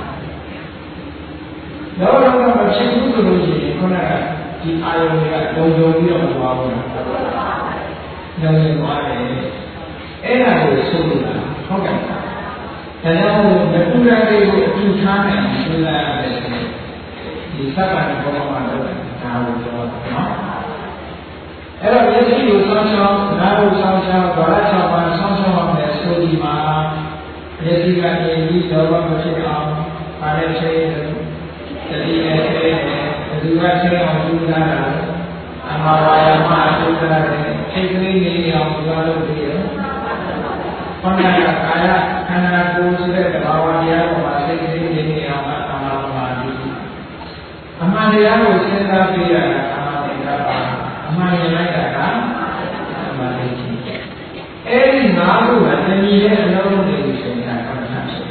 လောဘကမဖြစ်ဘူးဆိုလို့ရှိရင်ခုနကဒီအာယုံတွေကလုံခြုံပြီးတော့မသွားဘူးလားလုံခြုံသွားတယ်အဲ့ဒါကိုဆိုလို့လားဟုတ်ကဲ့ဒါကြောင့်မတူရတဲ့ကိုအထူးထားနေဆိုလာရတယ်ဒီသက္ကန့်ဘောမှာတော့ဒါကိုပြောတာနော်အဲ့တော့မျက်စိကိုစောင်းချောင်းနားကိုစောင်းချောင်းဘာသာ၆ပါးစောင်းချောင်းအောင်လည်းဆိုဒီမှာမျက်စိကနေပြီးတော့မဖြစ်အောင်ပါတဲ့ချိန်တတိယဆဲဘယ်သူကဆဲအောင်ကျူးလာတာအမှားဝါယာမကျူးလာတယ်စိတ်ကလေးနေအောင်ကျူးလာလို့ဒီရောခန္ဓာကာယခန္ဓာကိုယ်ဆိုတဲ့ဘာဝတရားပေါ်မှာစိတ်ကလေးနေအောင်အမှားပါဠိအမှန်တရားကိုစဉ်းစားပြရတာအမှန်တရားပါအမှန်မြင်လိုက်တာကအမှန်တရားအဲ့ဒီငါးခုကတဏှီရဲ့အလုံးလုံးတွေကိုရှင်းတာကမ္ဘာဖြစ်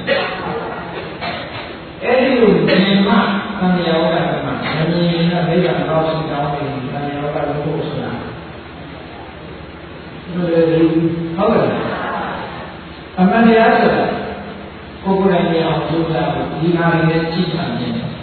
အဲ့ဒီလိုဉာဏ်မှသံဃာဝကမှာဉာဏ်နဲ့ဘိက္ခာတော်ရှိတော်တယ်သံဃာဝကလို့ဆိုတာဟုတ်တယ်အမှန်တရားဆိုတာကိုယ်ကိုယ်တိုင်မြင်အောင်ကြိုးစားဖို့ဒီဟာတွေနဲ့ကြည့်တာမြင်တယ်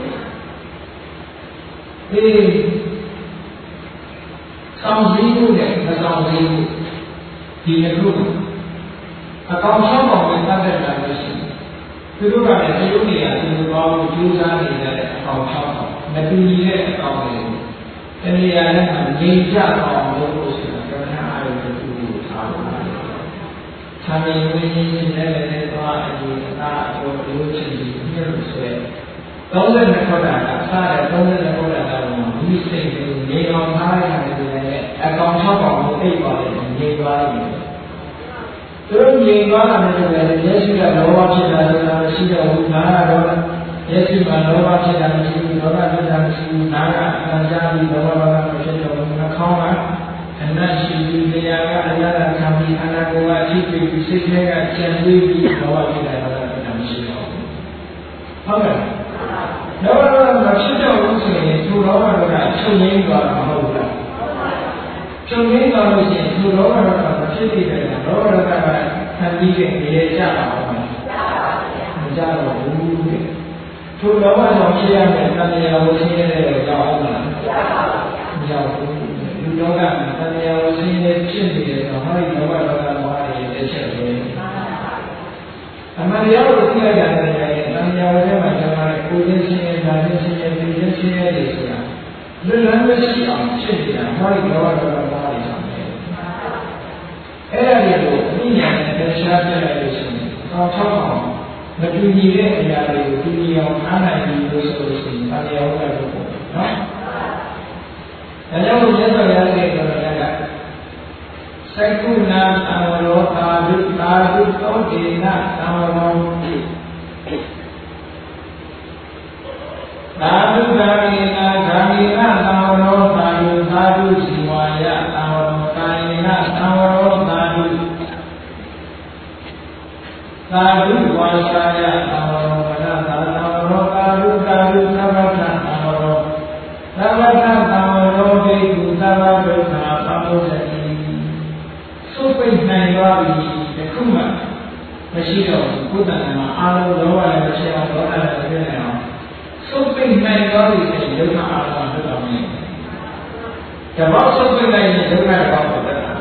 ဆောင်စည်းမှုနဲ့မဆောင်စည်းမှုဒီနှစ်ခုအကောင်၆ပေါင်းနဲ့ပတ်သက်တာလို့ရှိရင်သူတို့ကလည်းဒီလိုနေရာဒီလိုပေါင်းကြိုးစားနေတဲ့အကောင်၆ပေါင်းမတူညီတဲ့အကောင်တွေကိုတဏှာနဲ့မှငြိမ်ချအောင်လုပ်လို့ဆိုတာကမ္ဘာအားလုံးတစ်ခုကိုထားလို့ရတယ်။ခြားမြင်ဝိညာဉ်ရှင်နဲ့သွားအဒီအသာအပေါ်လို့ချင်ပြီးညလို့ဆိုရဲ32ခေါက်တာကစားတဲ့32ခေါက်တာကတော့ဒီစိတ်ကိုနေအောင်ထားရတယ်ဆိုရင်အကောင်၆ပေါင်းကိုအိပ်ပါတယ်နေသွားတယ်သူတို့ငြိမ်သွားတာနဲ့ဆိုရင်မျက်စိကလောဘဖြစ်တာဆိုတာမရှိတော့ဘူးနားကတော့မျက်စိမှာလောဘဖြစ်တာမရှိဘူးလောဘဖြစ်တာမရှိဘူးနားကအံကြားပြီးလောဘဘာကမဖြစ်တော့ဘူးနှာခေါင်းကအနတ်ရှိပြီးတရားကအရာခံပြီးအနာကိုအဖြစ်ပြီးစိတ်ထဲကကြံတွေးပြီးလောဘဖြစ်တာဆိုတာမရှိတော့ဘူးဟုတ်ကဲ့လောဘကမဖြစ်တော့ဘူးဆိုရင်သူလောဘကချုပ်ငြိမ်းသွားမှာမဟုတ်လားချုပ်ငြိမ်းသွားလို့ရှိရင်သူလောဘကမဖြစ်သေးတယ်လောဘကခံပြီးတဲ့နေရာကြပါဦးမကြတော့ဘူးတဲ့သူလောဘကြောင့်ဖြစ်ရမယ့်တဏှာကိုရှင်းရတဲ့ကြောင့်ဟုတ်လားမရောက်ဘူးလူလောကမှာတဏှာကိုရှင်းနေဖြစ်နေတယ်ဆိုတော့ဟောဒီလောဘလောကမောဟရဲ့တစ်ချက်ပဲအမှန်တရားကိုသိလိုက်တဲ့တဏှာကိုထဲမှာကျန်တဲ့ကိုယ်ချင်းရှင်းရတာချင်းရှင်းရပြီးချင်းရှင်းရတယ်ဆိုတာလွတ်လပ်မရှိအောင်ဖြစ်နေတာဟောဒီလောကတော်မှာနေကြတယ်အဲ့ဒါတွေကိုအမြင်နဲ့တရားပြလိုက်လို့ရှိရင်တော့ထောက်အောင်မတူညီတဲ့အရာတွေကိုတူညီအောင်အားနိုင်ပြီးလို့ဆိုလို့ရှိရင်တရားဟုတ်တယ်လို့ပေါ့နော်ဒါကြောင့်မြတ်စွာဘုရားရဲ့တော်တရားကသက္ကုဏသံဝရောသာဓုသောတေနသံဝရောသာဓုဂာမိနာဂာမိနာသံဝရောသာဓုဇီဝါယသံဝရောကာယေနသံဝရောသာဓုဝါစာယသံဝရောဝရသံဝရောသာဓုသဗ္ဗထသံဝရောသဗ္ဗထသံဝရောဒိတုသဗ္ဗဒုက္ခသံဝရတိသုပိနိုင်ရောပြီတခုမှမရှိတော့ဘူးဘုဒ္ဓနာမှာအာလုံးလောဘလည်းမရှိအောင်ဒေါသလည်းမရှိနိုင်အောင်သုပိနိုင်ရောပြီဆိုရင်ဒုက္ခအာလုံးဖြစ်တော့မယ်တဘောသုပိနိုင်ရင်ဒုက္ခတော့ဖြစ်တယ်နော်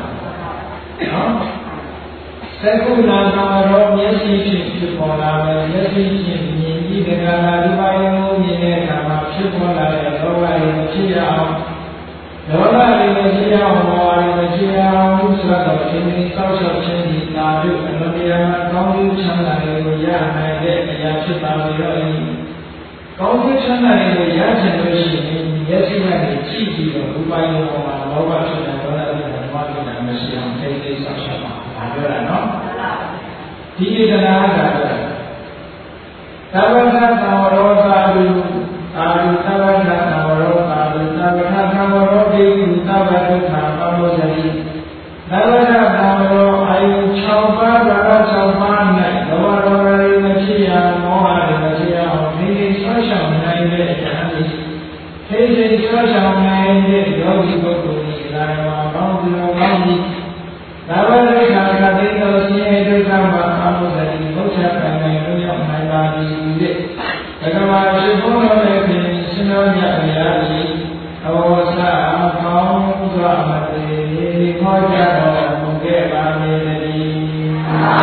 သက္ကုဏသံဝရောမျက်စိဖြင့်ဖြစ်ပေါ်လာမယ်မျက်စိဖြင့်မြင်ပြီးတရားလာဒီပါယုံမြင်တဲ့အခါမှာဖြစ်ပေါ်လာတဲ့လောဘတွေဖြစ်ရအောင်လောဘတွေမရှိအောင်မောဟတွေမရှိအောင်ဆိုတော့ဒီနေ့စောင့်ရှောက်ခြင်းဒီသာဓုအနတရာကောင်းကျိုးချမ်းသာတွေကိုရနိုင်တဲ့အရာဖြစ်ပါလို့ရောကောင်းကျိုးချမ်းသာတွေကိုရချင်လို့ရှိရင်မျက်စိနဲ့ကြည့်ပြီးတော့ဒီပါယုံမှာလောဘဖြစ်တဲ့ဒေါသဖြစ်တဲ့မောဟဖြစ်တဲ့မရှိအောင်ထိတ်သိမ်းစောင့်ရှောက်ပါဒါပြောတာနော်ဒီဣဒနာကသဗ္ဗထသံဝရောသာဓုသဗ္ဗထသံဝရောသာဓုသဗ္ဗထသံဝရောဒိတုသဗ္ဗဒုက္ခပမောဇတိသဗ္ဗထသံဝရောအာယု6ပါးဗရ6ပါး၌လောဘဒေါသတွေမရှိရမောဟတွေမရှိရအောင်ဒီနေ့ဆွမ်းဆောင်နိုင်တဲ့အရာတွေသိသိဆွမ်းဆောင်နိုင်တဲ့ယောဂီပုဂ္ဂိုလ်တွေလာမှာကောင်းပြီးတော့ကောင်းပြီးသဗ္ဗဒုက္ခကတိတော်ဆင်းရဲဒုက္ခမှာပမောဇတိဘုရားကံနဲ့လွတ်ရောက်နိုင်ပါသည်တဲ့ဘဂဝါရှိဘုရားရဲ့ခင်ရှင်တော်မြတ်အရာကြီးအဝါစာကောင်းစွာမတေခေါ်ကြတော်မူခဲ့ပါမည်တည်း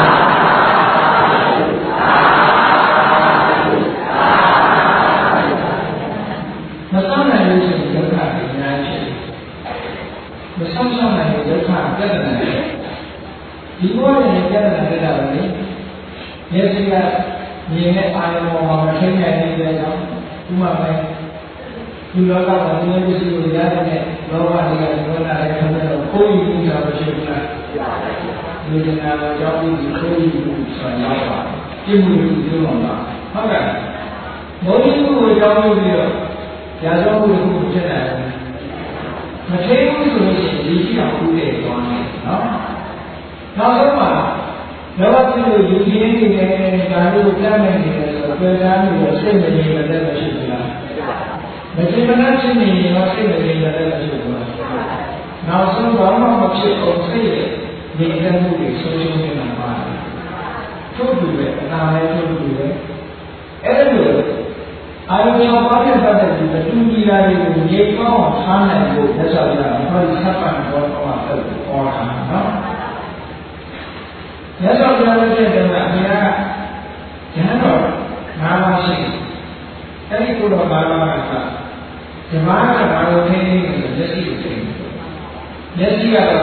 မဆောင်နိုင်လို့ရှိရင်ဒုက္ခတွေများဖြစ်မဆောင်နိုင်လို့ဒုက္ခပြဿနာတွေဒီဘောရဲ့ပြဿနာတွေတော့လေမျက်စိကမြင်တဲ့အာရုံပေါ်မှာမထိနိုင်တဲ့ကြောင့်ဥမာပဲဒီလောကမှာဒီလိုရှိလို့ရတဲ့လောဘတွေကဒေါသတွေခံရတော့ကိုယ်ယူတာမရှိဘူးလားဒီကနာတော့ကြောင်းပြီးကိုယ်ယူဆိုရပါပြည့်မှုယူလို့ပါဟုတ်ကဲ့ဘောဓိကုကိုကြောင်းပြီးတော့ရာဇဝမှုကိုဖြစ်တယ်မထိဘူးဆိုလို့ရှိရင်ဒီရှိအောင်ဥပဒေသွားတယ်နော်နောက်ဆုံးမှာလောဘဖြစ်လို့ယူရင်းနေတယ်ဒါလို့ကြားနေတယ်ဆိုတော့ပြောသားလို့စိတ်မငြိမ်တဲ့မရှိဘူးလားမကြည်မနှက်ဖြစ်နေရင်တော့စိတ်မငြိမ်တဲ့မရှိဘူးလားနောက်ဆုံးဘာမှမဖြစ်အောင်စိတ်ရဲ့နေတဲ့မှုတွေဆုံးရှုံးနေတာပါထို့တူပဲအနာလည်းထို့တူပဲအဲ့လိုအာရုံ၆ပါးနဲ့ပတ်သက်ပြီးတူညီတာတွေကိုငြိမ်အောင်ထားနိုင်ဖို့လက်ဆောင်ရအောင်ဟောဒီဆက်ပံတော်တော်မှာတက်ပေါ်တာနော်မြတ်စွာဘုရားရဲ့တဲ့မှာအများကဉာဏ်တော်၅ပါးရှိတယ်အဲဒီကိုတော့၅ပါးကဓမ္မကဘာလို့ထိနေလဲမျက်စိကိုထိနေမျက်စိကတော့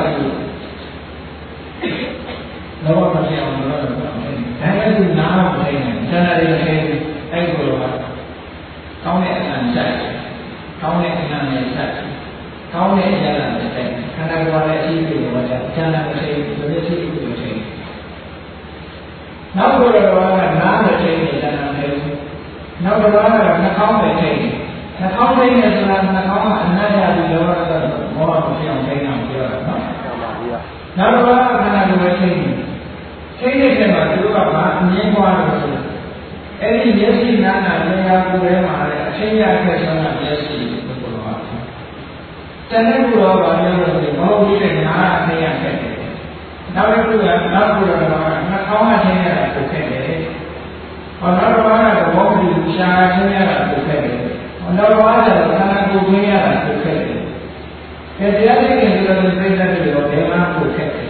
လောဘမဖြစ်အောင်လို့တော့ဒါလည်းသူနားမထိနေဉာဏ်ရည်ထိနေအဲဒီကိုတော့ကောင်းတဲ့အနံ့ဆိုင်ကောင်းတဲ့အနံ့နဲ့ဆိုင်ကောင်းတဲ့အရာနဲ့ဆိုင်ခန္ဓာကိုယ်ရဲ့အရှိအကိုတော့ဉာဏ်နဲ့ထိနေမျက်စိကိုထိနေနောက်တစ်ခုကတော့နားနဲ့ထိနေတာနဲ့နောက်တစ်ခုကတော့နှာခေါင်းနဲ့ထိနေနှာခေါင်းထိနေဆိုတာနှာခေါင်းကအနံ့ရပြီးတော့မောဟကိုပြောင်းထိနေတာပြောတာနော်နောက်တစ်ခုကခန္ဓာကိုယ်ထိနေတဲ့မှာသူတို့ကဘာအမြင်ပွားလို့ဆိုအဲ့ဒီမျက်စိနာနာဉာဏ်ကိုယ်ထဲမှာလည်းအချင်းရခဲ့ဆုံးတာမျက်စိကိုပြောတာတဏှတ်ကိုတော့ဘာပြောလို့လဲမဟုတ်ဘူးတဲ့နားအချင်းရခဲ့တယ်နောက်တစ်ခုကနောက်တစ်ခုကတော့နှာခေါင်းအချင်းရတာကိုခဲ့တယ်ဟောနောက်တစ်ခုကတော့ဘောဓိရှားအချင်းရတာကိုခဲ့တယ်ဟောနောက်တစ်ခုကတော့ခန္ဓာကိုယ်ချင်းရတာကိုခဲ့တယ်တရားသိရင်ဒီလိုသိတဲ့တွေတော့ဘယ်မှာကိုခဲ့တယ်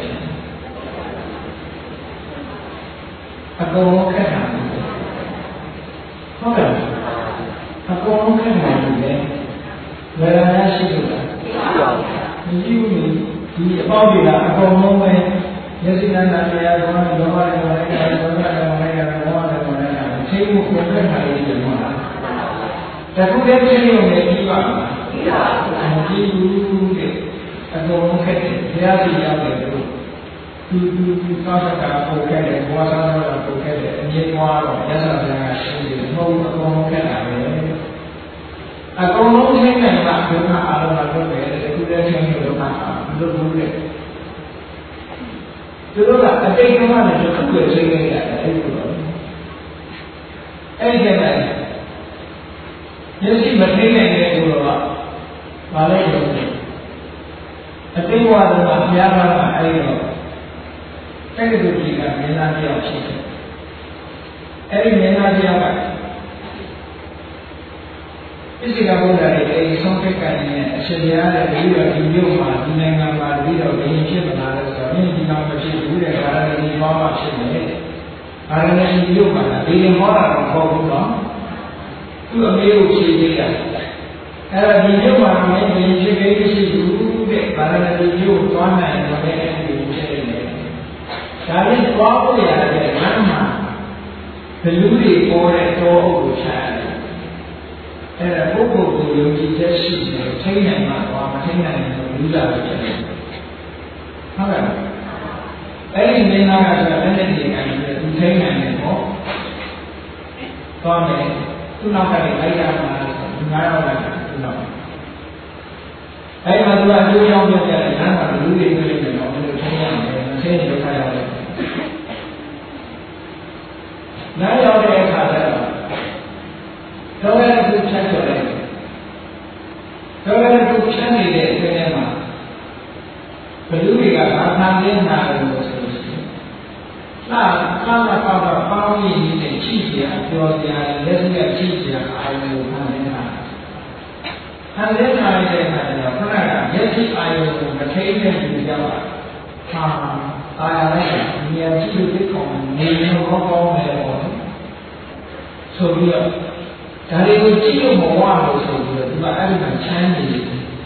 အကုန်လုံးခက်တာဟုတ်ကဲ့အကုန်လုံးခက်နေတယ်ဝေဒနာရှိလို့လားမရှိဘူးဒီအပေါက်တွေကအကုန်လုံးပဲမျက်စိနဲ့နားတရားကောင်းလောဘနဲ့နားတရားဒေါသနဲ့နားတရားမောဟနဲ့နားတရားသိမှုကိုပြတ်ထားရည်တယ်မဟုတ်လားတခုတည်းသိရုံနဲ့ပြီးပါမလားမရှိဘူးတဲ့အကုန်လုံးခက်တယ်ဘုရားရှိရောက်တယ်လို့သူသောတာပုံခဲ့တယ်ဘဝသာတော့ပုံခဲ့တယ်အမြင့်ွားတော့ရသဗျာကရှိတယ်မဟုတ်အကုန်လုံးခက်တာပဲအကုန်လုံးသိနေမှာဒုက္ခအာရုံမှာလုပ်တယ်တခုတည်းသိနေဒုက္ခလုပ်လို့တဲ့သူတို့ကအတိတ်ကမှလည်းတစ်ခုပဲသိနေရတယ်အဲ့ဒီလိုအဲ့ဒီကမျက်စိမသိနိုင်တဲ့သူတို့ကဘာလဲဆိုအတိတ်ဘဝကဘုရားကအဲ့ဒီတော့အဲ့ဒီလိုကြီးကမင်းသားတယောက်ရှိတယ်အဲ့ဒီမင်းသားတယောက်ကဣတိကဘုရားရဲ့အဲဒီဆုံးဖြတ်ကနဲ့အရှင်ဘုရားရဲ့ပြီးတော့ဒီမြို့မှာဒီနိုင်ငံမှာပြီးတော့ဘယ်ရင်ဖြစ်မလာလဲဆိုတော့ဒီကောင်မဖြစ်ဘူးတဲ့ဒါလည်းဒီဘောမှာဖြစ်နေတယ်ဒါလည်းဒီမြို့မှာဒီရင်ဟောတာတော့ပေါ့ဘူးနော်သူ့အမေကိုဖြေပေးတာအဲ့တော့ဒီမြို့မှာမင်းဘယ်ရင်ဖြစ်ခဲ့ရှိဘူးတဲ့ဒါလည်းဒီမြို့ကိုသွားနိုင်တော့လည်းအဲဒီဖြစ်နေတယ်ဒါလည်းသွားဖို့ရတယ်လမ်းမှာဘလူးတွေပေါ်တဲ့တော်အုပ်ကိုချရတယ်အဲ့ဒါပုဂ္ဂိုလ်ကိုယုံကြည်ချက်ရှိတယ်ထိန်းနိုင်မှာတော့မထိန်းနိုင်ဘူးလူလာပဲဖြစ်တယ်ဟုတ်ကဲ့အဲ့ဒီမင်းသားကလည်းအဲ့ဒီနေရာကြီးသူထိန်းနိုင်တယ်ပေါ့သွားမယ်သူ့နောက်ကလည်းလိုက်ရမှာဆိုသူငါးယောက်လိုက်သူ့နောက်အဲ့ဒီမှာသူကအကျိုးကြောင့်ပြပြတယ်လမ်းမှာလူတွေတွေ့နေတော့ဘယ်လိုထိန်းရမလဲမထိန်းရင်ဒုက္ခရတယ်နားရောက်တဲ့အခါကျတော့လည်းသူဖြတ်ကျော်တယ်တော့လည်းသူဖြတ်နေတဲ့အတွင်းထဲမှာဘလူတွေကဘာသာပြန်လာလို့ဆိုလို့ရှိရင်လာပေါင်းရင်းနဲ့ချိစရာပြောစရာလက်စရာချိစရာအာရုံကိုဖန်နေတာဖန်နေတာတဲ့အခါကျတော့ခဏကမျက်စိအာရုံကိုမထိတဲ့လူကြောင့်ဟာအာရလိုက်ဉာဏ်ကြည့်လို့သိကောင်နေရောကောင်းတယ်ပေါ့ဆိုပြီးတော့ဒါတွေကိုကြည့်လို့မဝလို့ဆိုပြီးတော့ဒီမှာအဲ့ဒီမှာချမ်းနေတယ်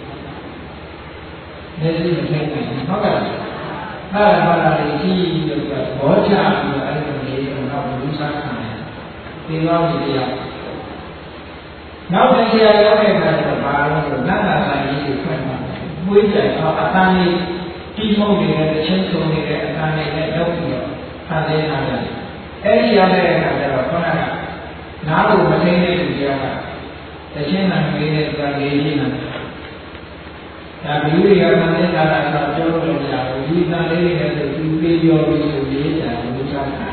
။မျက်စိမထိန်နိုင်ဟုတ်ကဲ့။အဲ့ဒါဘာလဲကြည့်လို့ကဘောချပြီးတော့အဲ့ဒီလိုလေးတော့လူစားခံတယ်။ဒီလောက်ဒီတရား။နောက်တစ်ဆရာရောက်တဲ့အခါကျတော့ဘာလို့ဆိုနတ်နာဆိုင်ကြီးကိုဖွင့်မှာ။မွေးကြတော့အတန်းလေးပြီးမှုနေတဲ့တချင်းစုံနေတဲ့အတန်းလေးနဲ့ရောက်ပြီးတော့ဖန်ဆင်းလာတယ်။အဲ့ဒီရောက်တဲ့အခါကျတော့ခေါင်းကနားကိုမထိန်တဲ့သူတွေကတချင်းနိုင်နေတဲ့သူကလေးကြီးနာဒါဘီလူတွေကမှလည်းဒါကပြောလို့ရဘူးဒီသားလေးတွေလည်းသူပြေးပြောပြီးဆိုရေးတာလူစားတာ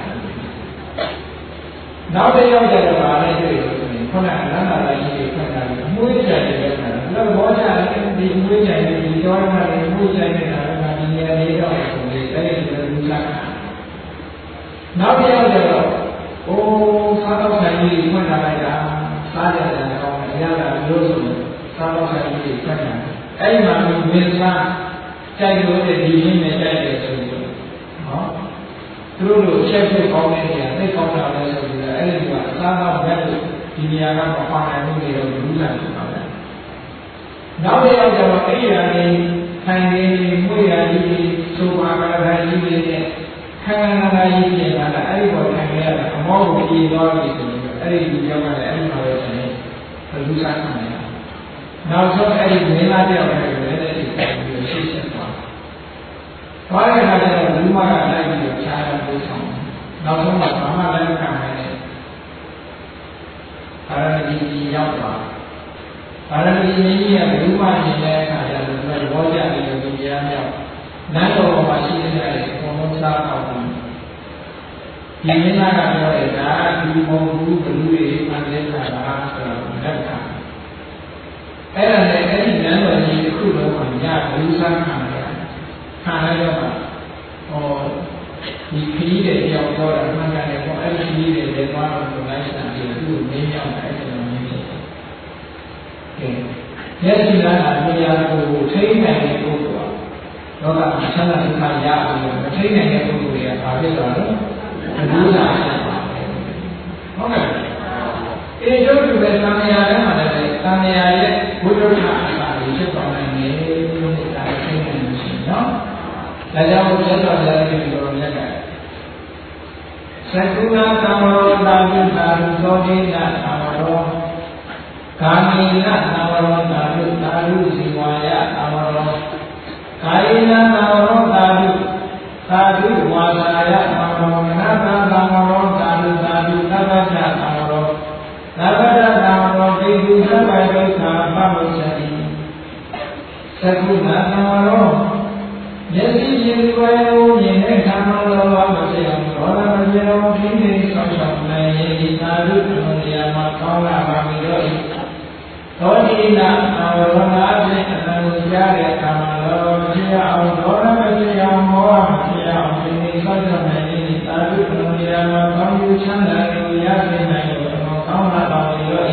နောက်တစ်ယောက်ကျတော့ဗာလဲတွေ့လို့ဆိုရင်ခုနကလမ်းလာတိုင်းကြီးဖွင့်တာပြီးအမွှေးကြိုင်တဲ့ခါတော့ဘောချလည်းဒီအမွှေးကြိုင်ဒီကြောင်းမှာလည်းအမွှေးကြိုင်နေတာလည်းဒီနေရာလေးတော့ဆိုပြီးအဲ့ဒီလူစားတာနောက်တစ်ယောက်ကျတော့အိုးစားတော့ဆိုင်ကြီးဖွင့်လာလိုက်တာစားကြတယ်ကောင်းတယ်ရတာလို့ဆိုရင်စားတော့ဆိုင်ကြီးဖွင့်လာအဲ့ဒီမှာမင်းစားကြိုက်လို့တဲ့ဒီရင်းနဲ့ကြိုက်တယ်ဆိုပြီးနော်သူတို့လိုချက်ဖြစ်ကောင်းတဲ့နေရာသိကောင်းတာလဲဆိုပြီးအဲ့ဒီကအစားတော့ဘက်လို့ဒီနေရာကမပါနိုင်ဘူးလေတော့လူလာဖြစ်ပါမယ်နောက်တစ်ယောက်ကျတော့အဲ့ဒီရာနေထိုင်နေမှုရာကြီးဆိုပါကရာကြီးတွေနဲ့ခန္ဓာနာကြီးပြင်လာတာအဲ့ဒီပေါ်ထိုင်ရတာအမောကိုပြေသွားပြီဆိုပြီးအဲ့ဒီလူကြောင့်လည်းအဲ့ဒီမှာပဲဆိုရင်လူစားခံရနောက်ဆုံးအဲ့ဒီမင်းသားတယောက်လည်းလည်းဒီကိုရှိချက်သွားသွားတဲ့အခါကျတော့လူမကလိုက်ပြီးတော့ခြားတယ်ပို့ဆောင်နောက်ဆုံးမှာဘာမှလည်းမခံနိုင်ဘူးအာရဏီကြီးရောက်သွားအာရဏီကြီးကလူမနေတဲ့အခါကျတော့သူကဘောကြပြီးတော့ဒီတရားမြောက်နတ်တော်မှာရှိတဲ့အကုန်လုံးစားအောင်ဒီမင်းသားကပြောတယ်ဒါဒီမုံဘူးဘလူတွေမှန်တဲ့ခါလားဆိုတော့လက်ခံအဲ့ဒါနဲ့အဲ့ဒီနန်းတော်ကြီးတစ်ခုလုံးမှာညလူစားခံရတယ်ခံရတော့ဒီခရီးတွေကြောက်တော့မှန်တယ်ပေါ့အဲ့ဒီခရီးတွေလည်းသွားတော့လိုက်တာဒီသူ့ကိုမင်းရောက်တယ်အဲ့ဒါမျိုးဖြစ်တယ်ကဲမျက်စိကနေရာကိုထိန်းနိုင်တဲ့ပုဂ္ဂိုလ်တော့ကဆန္ဒဒုက္ခရအောင်မထိန်းနိုင်တဲ့ပုဂ္ဂိုလ်တွေကဘာဖြစ်သွားလဲအဒုစာဟုတ်ကဲ့အေးတို့ကလည်းသံဃာထဲမှာလည်းသံဃာရဲ့ဘုဒ္ဓဘာသာဒါကြောင့်ဘုရားတော်ရဲ့ဒီလိုမြတ်ကသကုဏသံဃောတာပိတာသောတိနာသံဃောကာမိနသံဃောတာပိတာရုဇီဝါယသံဃောကာယေနသံဃောတာပိသာဓုဝါစာယသံဃောမနတသံဃောတာပိသာဓုသဗ္ဗတသံဃောသဗ္ဗတသံဃောဒိဋ္ဌိသဗ္ဗဒုက္ခပမုစ္ဆတိသကုဏသံဃောမျက်စိမြင်ွယ်ကိုမြင်တဲ့ခန္ဓာလောဘမဖြစ်အောင်ဒေါသမဖြစ်အောင်ထိနေဆောင်ရှောက်နိုင်ရင်ဒီသာဓုအလုံးတရားမှာကောင်းလာပါပြီတော့သောတိနာအဝရဏအဖြစ်အတန်ကိုကြားတဲ့အခါမှာလောဘမဖြစ်အောင်ဒေါသမဖြစ်အောင်မောဟမဖြစ်အောင်ထိနေဆောင်ရှောက်နိုင်ရင်ဒီသာဓုအလုံးတရားမှာကောင်းကျိုးချမ်းသာကိုရစေနိုင်လို့ကောင်းလာပါပြီတော့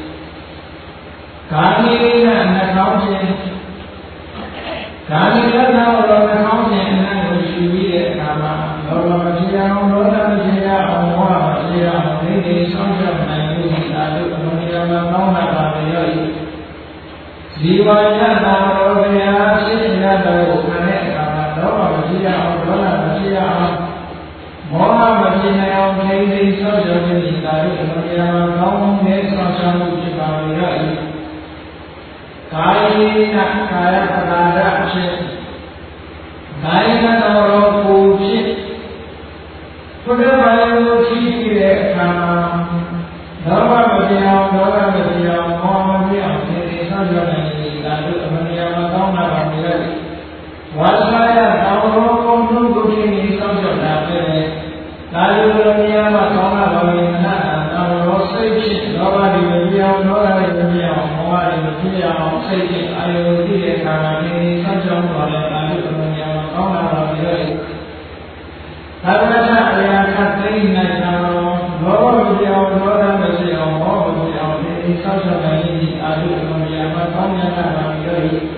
ကာမိနာနှကောင်းခြင်းဒါနဲ့လည်းတော့လောကကောင်းခြင်းအနတ်ကိုရှိပြီးတဲ့အခါမှာလောဘမဖြစ်အောင်ဒေါသမဖြစ်အောင်မောဟမဖြစ်အောင်ဒီဒီဆောင်ရွက်နိုင်လို့သာဓုအလုံးတရားမှာကောင်းတာပါပဲရောဇီဝယတာရောဘုရားရှိရတော်ကိုခံတဲ့အခါမှာလောဘမဖြစ်အောင်ဒေါသမဖြစ်အောင်မောဟမဖြစ်နိုင်အောင်ဒီဒီဆောင်ရွက်ခြင်းသာဓုအလုံးတရားမှာကောင်းတဲ့ဆောင်ရွက်မှုဖြစ်ပါလေရောကာယေနကာယပဒါဒအဖြစ်ကာယကတော်ကိုဖြစ်ဘုရားဘာလို့ကြည့်ကြည့်တဲ့အခါမှာလောဘမပြောင်းဒေါသမပြောင်းမောဟမပြောင်းဒီဒီဆောက်ရနိုင်နေတာတို့အမှန်တရားမကောင်းတာပါပဲဝါစာယတောင်းတော်ကုန်းတို့ကိုဖြစ်နေဆောက်ရတာပဲဒါလိုလိုများမှာကောင်းတာပါပဲနာတောင်းတော်စိတ်ဖြစ်လောဘတွေမပြောင်းဒေါသတွေမပြောင်းမောဟတွေမပြောင်းစိတ်ဖြစ်အာယုတိတဲ့ခါမှာဒီဆောက်ကြောင်းပါလေဒါလိုအမှန်တရားမကောင်းတာပါပဲသာဝတ္ထအရာခတ်သိနိုင်တာလောဘမပြောင်းဒေါသမပြောင်းမောဟမပြောင်းဒီဆောက်ကြောင်းနိုင်ဒီအာယုအမှန်တရားမကောင်းတာပါပဲ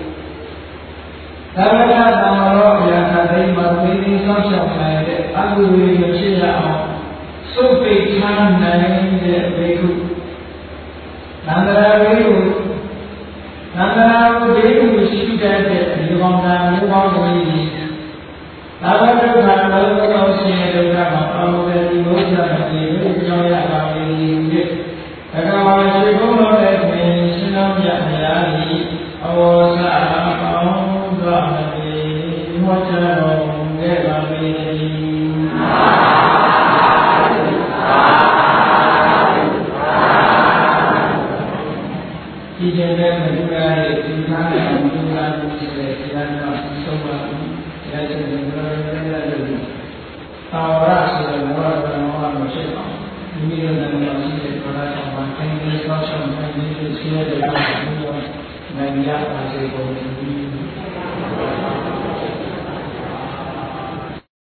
သာဝတ္ထသံဃောအရာခတ်သိမှာဒီဆောက်ကြောင်းနိုင်တဲ့အကုဝေမဖြစ်ရအောင်စုပ်ပိတ်ထားနိုင်တဲ့ဘေကုနန္ဒရာဘေကုနန္ဒရာဘေကုရှိတတ်တဲ့ဒီကောင်ကမျိုးပေါင်းသမီးကြီးသာဝတ္တခါလောကောဆင်းရဲဒုက္ခမှာပါလို့တဲ့ဒီဘုရားမကြီးကိုကြောင်းရပါလိမ့်မယ်။ဒါကမှရှိဖို့လို့တဲ့ပင်ရှင်တော်မြတ်များဤအဝေါ်စာပေါင်းစွာမပြေဟောကြားတော်မူခဲ့ပါလိမ့်မည်။ဒီကျတဲ့မူရာရဲ့ဒီကားနဲ့မူရာကိုရှိတဲ့ဆရာတော်ဆုံးပါဘူး။ဒါကြောင့်ဒီလိုလည်းလည်းသာဝရဆိုတဲ့ဘောရတော်မှာမရှိပါဘူး။မိမိတို့နိုင်ငံရှိတဲ့ဘာသာတော်မှာအင်းကြီးဆောက်ရှောက်နိုင်တဲ့ဆရာတော်ကဘုရားနိုင်ငံရပါစေကုန်သတည်း